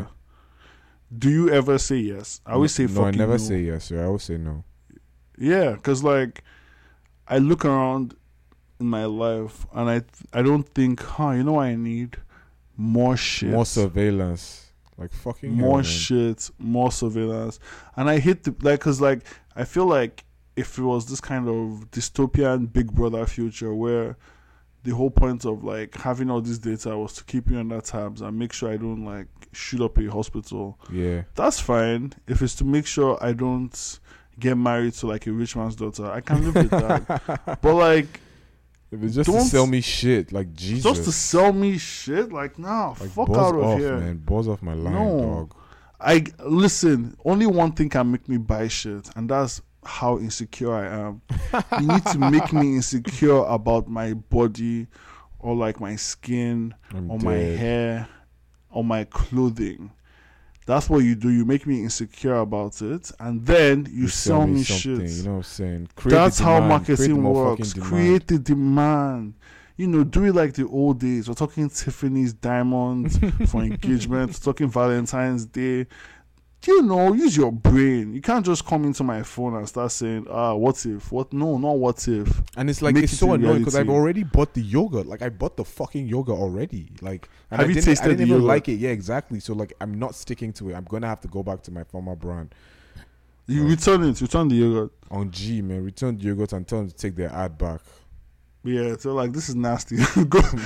Do you ever say yes? I always say fucking no. I never say yes. I always say no. Yeah, because like I look around in my life and I don't think, you know what I need? More shit. More surveillance. Like fucking more shit, more surveillance. And I hate because like I feel like if it was this kind of dystopian Big Brother future where the whole point of like having all this data was to keep you under tabs and make sure I don't like shoot up a hospital. Yeah. That's fine. If it's to make sure I don't get married to like a rich man's daughter, I can live with that. But like, if it's just to sell me shit, like Jesus. Just to sell me shit? Like, nah, like, fuck out of here. Man. Balls off my line, dog. Listen, only one thing can make me buy shit, and that's how insecure I am. You need to make me insecure about my body or like my skin or my hair or my clothing. That's what you do. You make me insecure about it, and then you sell me shit. You know what I'm saying? That's how marketing works. Create the demand. You know, do it like the old days. We're talking Tiffany's diamonds for engagement. We're talking Valentine's Day. You know, use your brain. You can't just come into my phone and start saying, what if? What? No, not what if. And it's like, it's so annoying because I've already bought the yogurt. Like, I bought the fucking yogurt already. Like, and have you tasted I didn't even yogurt? like it. Yeah, exactly. So, like, I'm not sticking to it. I'm going to have to go back to my former brand. You return the yogurt. On G, man. Return the yogurt and tell them to take their ad back. Yeah, so like, this is nasty. go to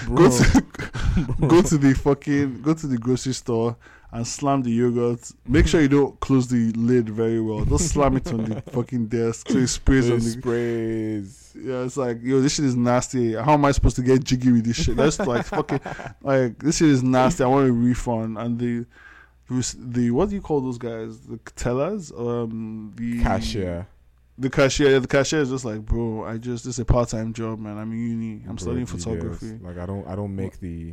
the grocery store and slam the yogurt. Make sure you don't close the lid very well. Just slam it on the fucking desk so it sprays on the sprays. Yeah, it's like, yo, this shit is nasty. How am I supposed to get jiggy with this shit? That's like fucking like, this shit is nasty. I want a refund. And the what do you call those guys? The tellers? The cashier. The cashier is just like, bro, this is a part-time job, man. I'm in uni. I'm studying photography. Like I don't make the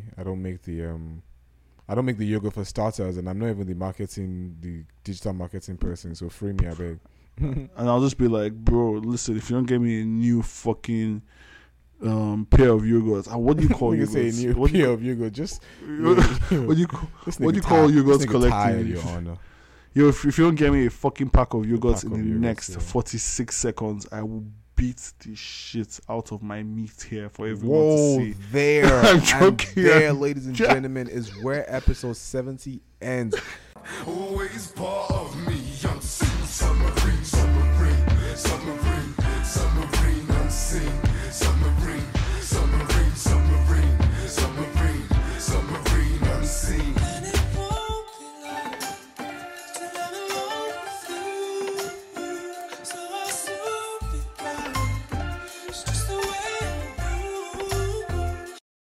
yogurt for starters, and I'm not even the digital marketing person. So free me, I beg. And I'll just be like, bro, listen, if you don't get me a new fucking pair of yogurts, what do you call yogurts? Say a new pair of yogurt. Just what do you call yogurts collectively? Your honor. Yo, if you don't get me a fucking pack of yogurts in the next 46 seconds, I will beat the shit out of my meat here for everyone to see. There. I'm joking. And there, ladies and gentlemen, is where episode 70 ends. Always part of me, I'm submarine, unseen.